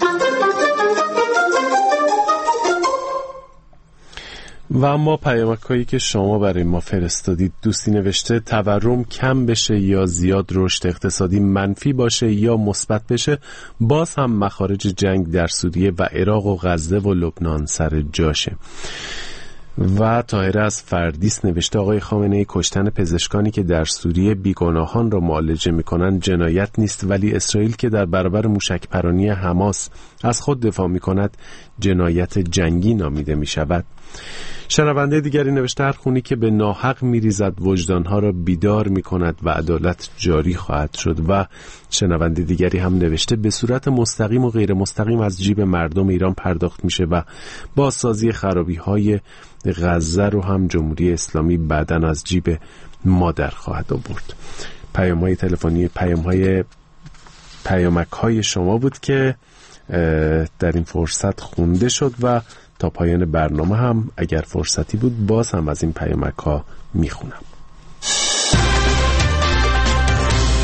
و اما پیامک هایی که شما برای ما فرستادید، دوستی نوشته تورم کم بشه یا زیاد رشد اقتصادی منفی باشه یا مثبت بشه، باز هم مخارج جنگ در سوریه و عراق و غزه و لبنان سر جاشه. و طاهره از فردیس نوشته آقای خامنه‌ای، کشتن پزشکانی که در سوریه بیگناهان را معالجه می‌کنند جنایت نیست، ولی اسرائیل که در برابر موشک‌پرانی حماس از خود دفاع می‌کند جنایت جنگی نامیده می‌شود. شنونده دیگری نوشته هر خونی که به ناحق می‌ریزد وجدانها را بیدار می‌کند و عدالت جاری خواهد شد. و شنونده دیگری هم نوشته به صورت مستقیم و غیر مستقیم از جیب مردم ایران پرداخت میشه و بازسازی خرابی‌های غزه رو هم جمهوری اسلامی بعداً از جیب مادر خواهد آورد. پیام‌های تلفنی، پیامک‌های شما بود که در این فرصت خونده شد و تا پایان برنامه هم اگر فرصتی بود باز هم از این پیامک‌ها میخونم.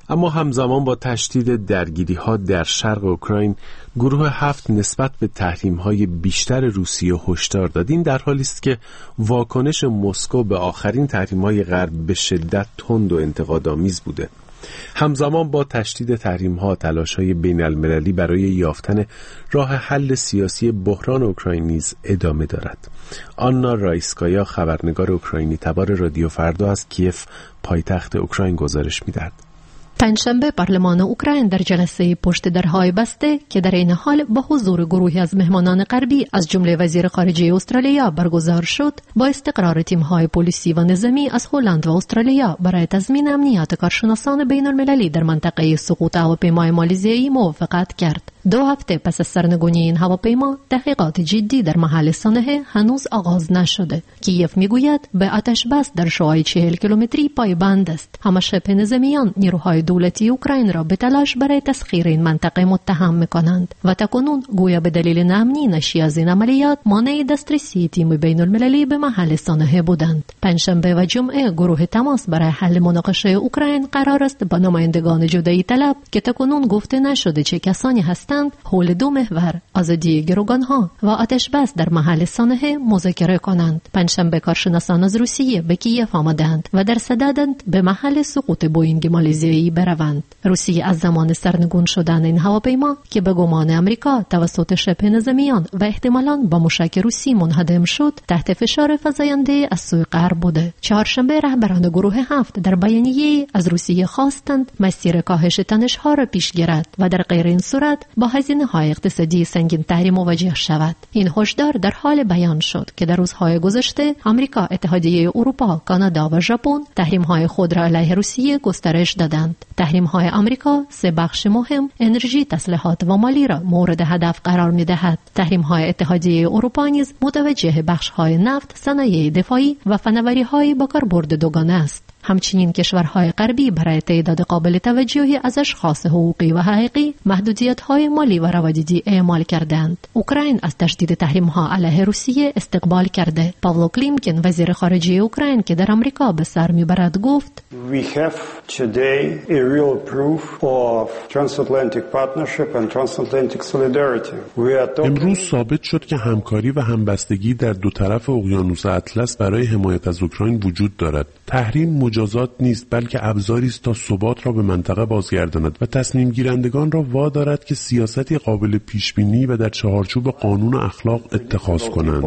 اما همزمان با تشدید درگیری‌ها در شرق اوکراین، گروه 7 نسبت به تحریم‌های بیشتر روسیه هشدار داد. این در حالی است که واکنش مسکو به آخرین تحریم‌های غرب به شدت تند و انتقادآمیز بوده. همزمان با تشدید تحریم‌ها، تلاش‌های بین‌المللی برای یافتن راه حل سیاسی بحران اوکراین نیز ادامه دارد. آنا رایسکایا، خبرنگار اوکراینی تبار رادیو فردا از کیف پایتخت اوکراین گزارش می‌دهد. پنجشنبه پارلمان اوکراین در جلسه پشت درهای بسته که در این حال با حضور گروهی از مهمانان غربی از جمله وزیر خارجه استرالیا برگزار شد، با استقرار تیم‌های پلیسی و نظامی از هلند و استرالیا برای تضمین امنیت کارشناسان بین‌المللی در منطقه سقوط هواپیمای مالزیایی موافقت کرد. 2 هفته پس از سرنگونی این هواپیما، تحقیقات جدی در محل سانحه هنوز آغاز نشده. کیف میگوید به آتش بس در شعاع 40 کیلومتری پایبند است. همه شبه نظامیان نیروهای دولتی اوکراین را به تلاش برای تسخیر این منطقه متهم می‌کنند و تاکنون گویا به دلیل ناامنی ناشی از این عملیات مانع دسترسی تیم بین‌المللی به محل سانحه بودند. پنجشنبه و جمعه گروه تماس برای حل مناقشه اوکراین قرار است با نمایندگان جدایی طلب که تاکنون گفته نشده چه کسانی هستند حول 2 محور، آزادی گروگانها و آتش بس در محل سانحه مذاکره کنند. پنجشنبه کارشناسان از روسیه به کیف آمدند و در صددند به محل سقوط بوئینگ مالزیایی بروند. روسیه از زمان سرنگون شدن این هواپیما که به گمان آمریکا توسط شبه نظامیان و احتمالاً با موشک روسی منهدم شد، تحت فشار فزاینده از سوی غرب بوده. چهارشنبه رهبران گروه 7 در بیانیه‌ای از روسیه خواستند مسیر کاهش تنش‌ها را پیش گیرد و در غیر این صورت با هزینه‌های اقتصادی سنگین‌تری مواجه شود. این هشدار در حال بیان شد که در روزهای گذشته آمریکا، اتحادیه اروپا، کانادا و ژاپن تحریم‌های خود را علیه روسیه گسترش دادند. تحریم‌های آمریکا 3 بخش مهم، انرژی، تسلیحات و مالی را مورد هدف قرار می‌دهد. تحریم‌های اتحادیه اروپا نیز متوجه بخش‌های نفت، صنایع دفاعی و فناوری‌های با کاربرد دوگانه است. همچنین کشورهای غربی برای تعداد قابل توجهی از اشخاص حقوقی و حقیقی محدودیت‌های مالی و روادیدی اعمال کردند. اوکراین از تشدید تحریم‌ها علیه روسیه استقبال کرده. پاولو کلیمکین، وزیر خارجه اوکراین که در آمریکا به سر میبرد، گفت: We have today a real proof of transatlantic partnership and transatlantic solidarity. امروز ثابت شد که همکاری و همبستگی در دو طرف اقیانوس اطلس برای حمایت از اوکراین وجود دارد. تحریم مجازات نیست، بلکه ابزاری است تا ثبات را به منطقه بازگرداند و تصمیم گیرندگان را وادارد که سیاستی قابل پیش بینی و در چهارچوب قانون و اخلاق اتخاذ کنند.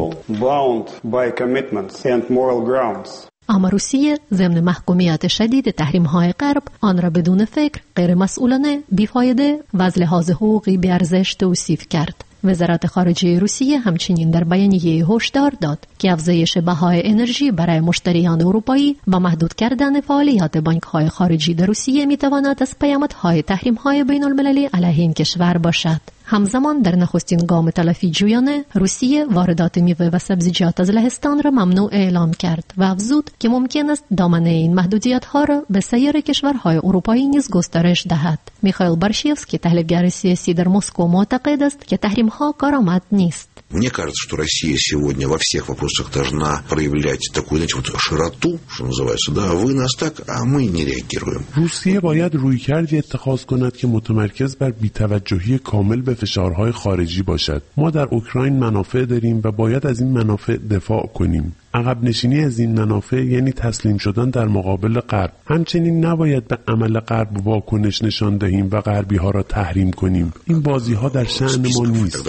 اما روسیه ضمن محکومیت شدید تحریم‌های غرب آن را بدون فکر، غیر مسئولانه، بیفایده و از لحاظ حقوقی بی‌ارزش توصیف کرد. وزارت خارجه روسیه همچنین در بیانیه هشدار داد که افزایش بهای انرژی برای مشتریان اروپایی و محدود کردن فعالیت بانک‌های خارجی در روسیه می‌تواند از پیامدهای تحریم‌های بین‌المللی علیه این کشور باشد. همزمان در نخستین گام تلافی جویانه، روسیه واردات میوه و سبزیجات از لهستان را ممنوع اعلام کرد و افزود که ممکن است دامنه این محدودیت‌ها را به سایر کشورهای اروپایی نیز گسترش دهد. میخائیل بارشیفسکی، تحلیلگر سیاسی در مسکو، معتقد است که تحریم‌ها کارآمد نیست. Мне кажется, что Россия сегодня во всех вопросах должна проявлять такую, знаете, вот широту, что называется, да, вы нас так, а мы не реагируем. روسیه باید رویکردی اتخاذ کند که متمرکز بر بی‌توجهی کامل به فشارهای خارجی باشد. ما در اوکراین منافع داریم و باید از این منافع دفاع کنیم. عقب نشینی از این منافع یعنی تسلیم شدن در مقابل غرب. همچنین نباید به عمل غرب واکنش نشان دهیم و غربی ها را تحریم کنیم. این بازی ها در شأن ما نیست.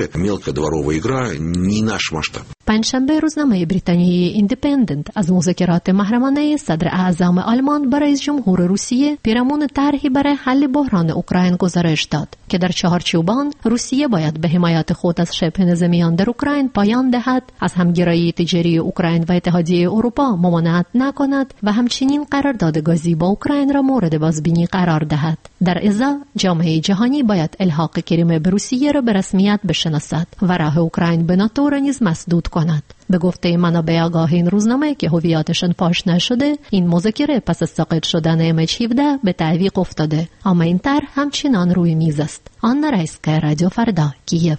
پنجشنبه روزنامه بریتانیایی ایندیپندنت از مذاکرات محرمانه صدر اعظم آلمان با رئیس جمهور روسیه پیرامون طرحی برای حل بحران اوکراین گزارش داد که در چهارچوب آن روسیه باید به حمایت خود از شبه نظامیان در اوکراین پایان دهد، از همگرایی تجاری اوکراین و اتحادیه اروپا ممانعت نکند و همچنین قرارداد گازی با اوکراین را مورد بازبینی قرار دهد. در ازا جامعه جهانی باید الحاق کریمه به روسیه را به رسمیت بشناسد و راه اوکراین به ناتو را نیز مسدود کند. به گفته منابع آگاه این روزنامه که هویتشان فاش نشده، این مذاکره پس از ساقط شدن MH17 به تعویق افتاده، اما این طرح همچنان روی میز است. آنا رایسکایا، رادیو فردا، کیف.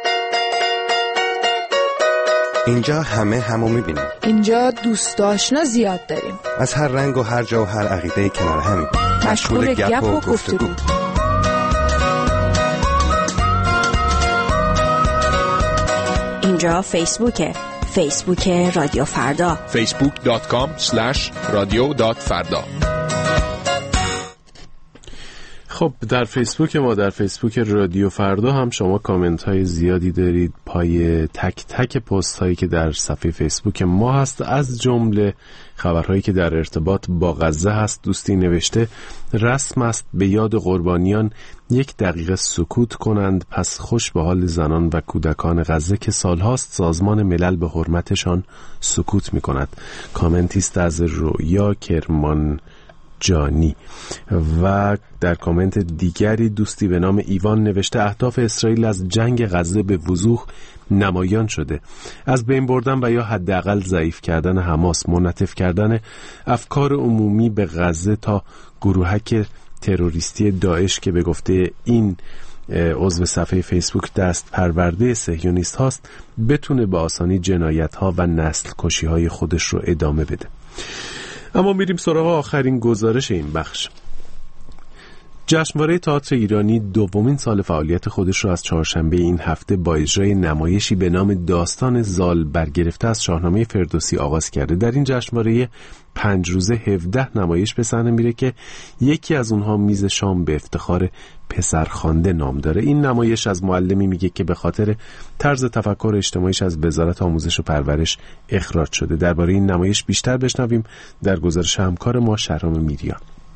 اینجا همو میبینیم. اینجا دوست آشنا زیاد داریم. از هر رنگ و هر جا و هر عقیده کنار هم. مشغول گپ و گفتگو. اینجا فیسبوک رادیو فردا. facebook.com/radio.farda. خب در فیسبوک ما، در فیسبوک رادیو فردا هم شما کامنت های زیادی دارید پای تک تک پست هایی که در صفحه فیسبوک ما هست، از جمله خبرهایی که در ارتباط با غزه هست. دوستی نوشته رسم است به یاد قربانیان 1 دقیقه سکوت کنند، پس خوش به حال زنان و کودکان غزه که سالهاست سازمان ملل به حرمتشان سکوت می کند. کامنتی است از رویا کرمان جانی. و در کامنت دیگری دوستی به نام ایوان نوشته اهداف اسرائیل از جنگ غزه به وضوح نمایان شده، از بین بردن و یا حداقل ضعیف کردن حماس، منعطف کردن افکار عمومی به غزه تا گروهک تروریستی داعش که به گفته این عضو صفحه فیسبوک دست پرورده صهیونیست هاست بتونه به آسانی جنایت ها و نسل کشی های خودش رو ادامه بده. اما میریم سراغ آخرین گزارش این بخش. جشنواره تئاتر ایرانی دومین سال فعالیت خودش را از چهارشنبه این هفته با اجرای نمایشی به نام داستان زال برگرفته از شاهنامه فردوسی آغاز کرده. در این جشنواره 5 روزه 17 نمایش به صحنه میره که یکی از اونها میز شام به افتخار پسرخوانده نام داره. این نمایش از معلمی میگه که به خاطر طرز تفکر اجتماعیش از وزارت آموزش و پرورش اخراج شده. درباره این نمایش بیشتر بشنویم در گزارش همکار ما شهرام میریان.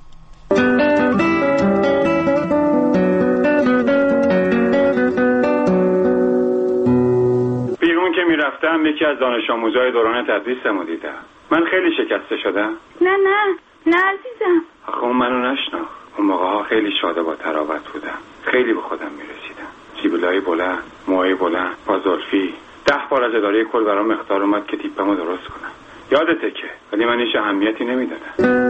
رفتم یکی از دانش آموزای دوران تدریسمو دیدم. من خیلی شکسته شدم. نه عزیزم. آخه اون منو نشناخت. اون موقع ها خیلی شاد و با تراوت بودم. خیلی به خودم میرسیدم. جیبلای بلند، موهای بلند، با زلفی. 10 بار از اداره کل برام اخطار اومد که تیپمو درست کنم. یادته که، ولی من هیچ اهمیتی نمیدادم.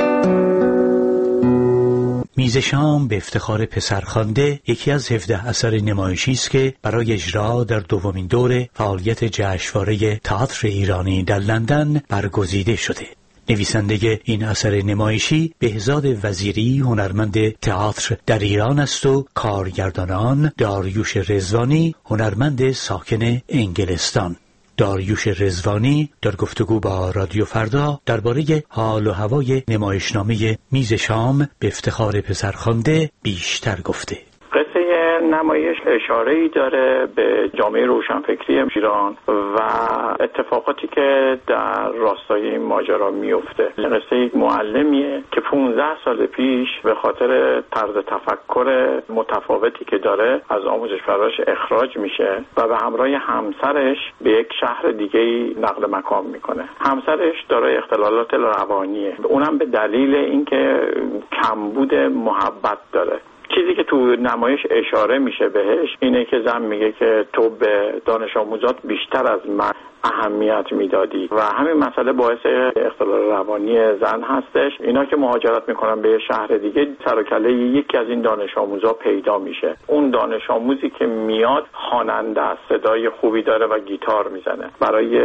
میز شام به افتخار پسرخوانده یکی از 17 اثر نمایشی است که برای اجرا در دومین دور فعالیت جشنواره تئاتر ایرانی در لندن برگزیده شده. نویسنده این اثر نمایشی بهزاد وزیری هنرمند تئاتر در ایران است و کارگردان آن داریوش رضوانی هنرمند ساکن انگلستان. داریوش رضوانی در گفتگو با رادیو فردا درباره حال و هوای نمایشنامه میز شام به افتخار پسرخوانده بیشتر گفته. قصه نمایش اشاره‌ای داره به جامعه روشنفکری ایران و اتفاقاتی که در راستای این ماجرا میفته. قصه یک معلمیه که 15 سال پیش به خاطر طرز تفکر متفاوتی که داره از آموزش پرورش اخراج میشه و به همراه همسرش به یک شهر دیگه‌ای نقل مکان میکنه. همسرش دارای اختلالات روانیه، اونم به دلیل اینکه کمبود محبت داره. چیزی که تو نمایش اشاره میشه بهش اینه که زن میگه که تو به دانش آموزات بیشتر از من اهمیت میدادی و همین مسئله باعث اختلال روانی زن هستش. اینا که مهاجرت میکنن به یه شهر دیگه سر و کله یکی از این دانش آموزا پیدا میشه. اون دانش آموزی که میاد خواننده است، صدای خوبی داره و گیتار میزنه. برای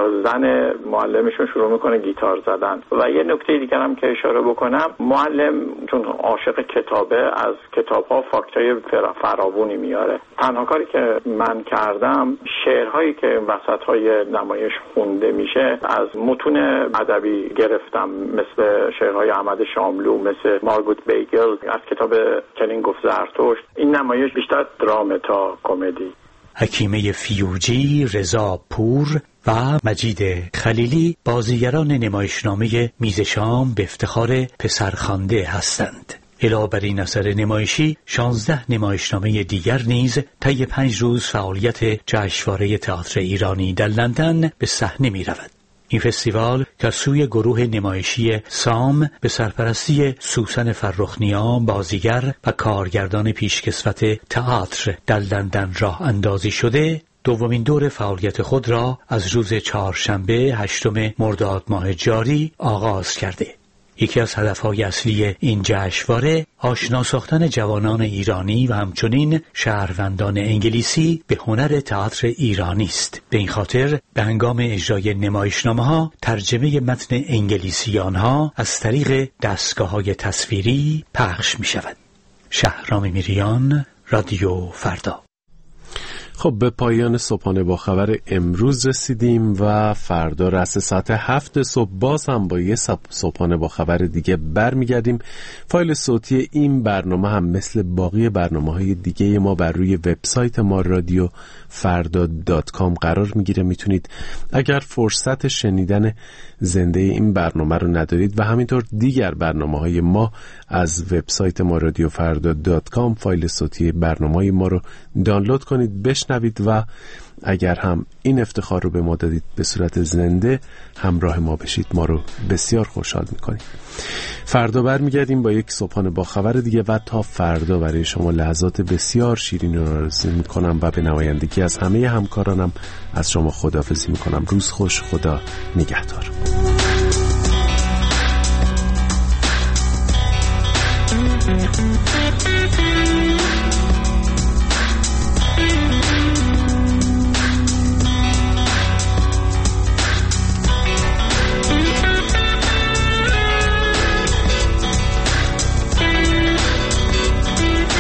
زن معلمشون شروع میکنه گیتار زدن. و یه نکته دیگر هم که اشاره بکنم، معلم چون عاشق کتابه از کتاب‌ها فاکتای فراوانی میاره. تنها کاری که من کردم شعرهایی که وسط‌های نمایش خونده میشه از متون ادبی گرفتم، مثل شعرهای احمد شاملو، مثل مارگوت بیگل از کتاب کلینگ اف زرتشت. این نمایش بیشتر درام تا کمدی. حکیمه فیوجی، رضا پور و مجید خلیلی بازیگران نمایشنامه میز شام به افتخار پسرخوانده هستند. علاوه بر این اثر نمایشی 16 نمایشنامه دیگر نیز طی 5 روز فعالیت جشنواره تئاتر ایرانی در لندن به صحنه می رود. این فستیوال که سوی گروه نمایشی سام به سرپرستی سوسن فرخنیا بازیگر و کارگردان پیشکسوت تئاتر در لندن راه اندازی شده، دومین دور فعالیت خود را از روز چهارشنبه 8 مرداد ماه جاری آغاز کرده. یکی از هدفهای اصلی این جشنواره آشنا ساختن جوانان ایرانی و همچنین شهروندان انگلیسی به هنر تئاتر ایرانی است. به این خاطر به هنگام اجرای نمایشنامه‌ها ترجمه متن انگلیسی آنها از طریق دستگاه‌های تصویری پخش می‌شود. شهرام میریان، رادیو فردا. خب به پایان صبحانه با خبر امروز رسیدیم و فردا رأس ساعت 7 صبح باز هم با یه صبحانه با خبر دیگه برمیگردیم. فایل صوتی این برنامه هم مثل باقی برنامه‌های دیگه ما بر روی وبسایت ما رادیو فردا.com قرار میگیره. میتونید اگر فرصت شنیدن زنده این برنامه رو ندارید و همینطور دیگر برنامه‌های ما از وبسایت ما رادیو فردا.com فایل صوتی برنامه‌های ما رو دانلود کنید، بشنوید و اگر هم این افتخار رو به ما دادید به صورت زنده همراه ما بشید، ما رو بسیار خوشحال میکنید. فردا برمیگردیم با یک صبحانه با خبر دیگه و تا فردا برای شما لحظات بسیار شیرین رو آرزو میکنم و به نمایندگی از همه همکارانم از شما خداحافظی میکنم. روز خوش، خدا نگهدار.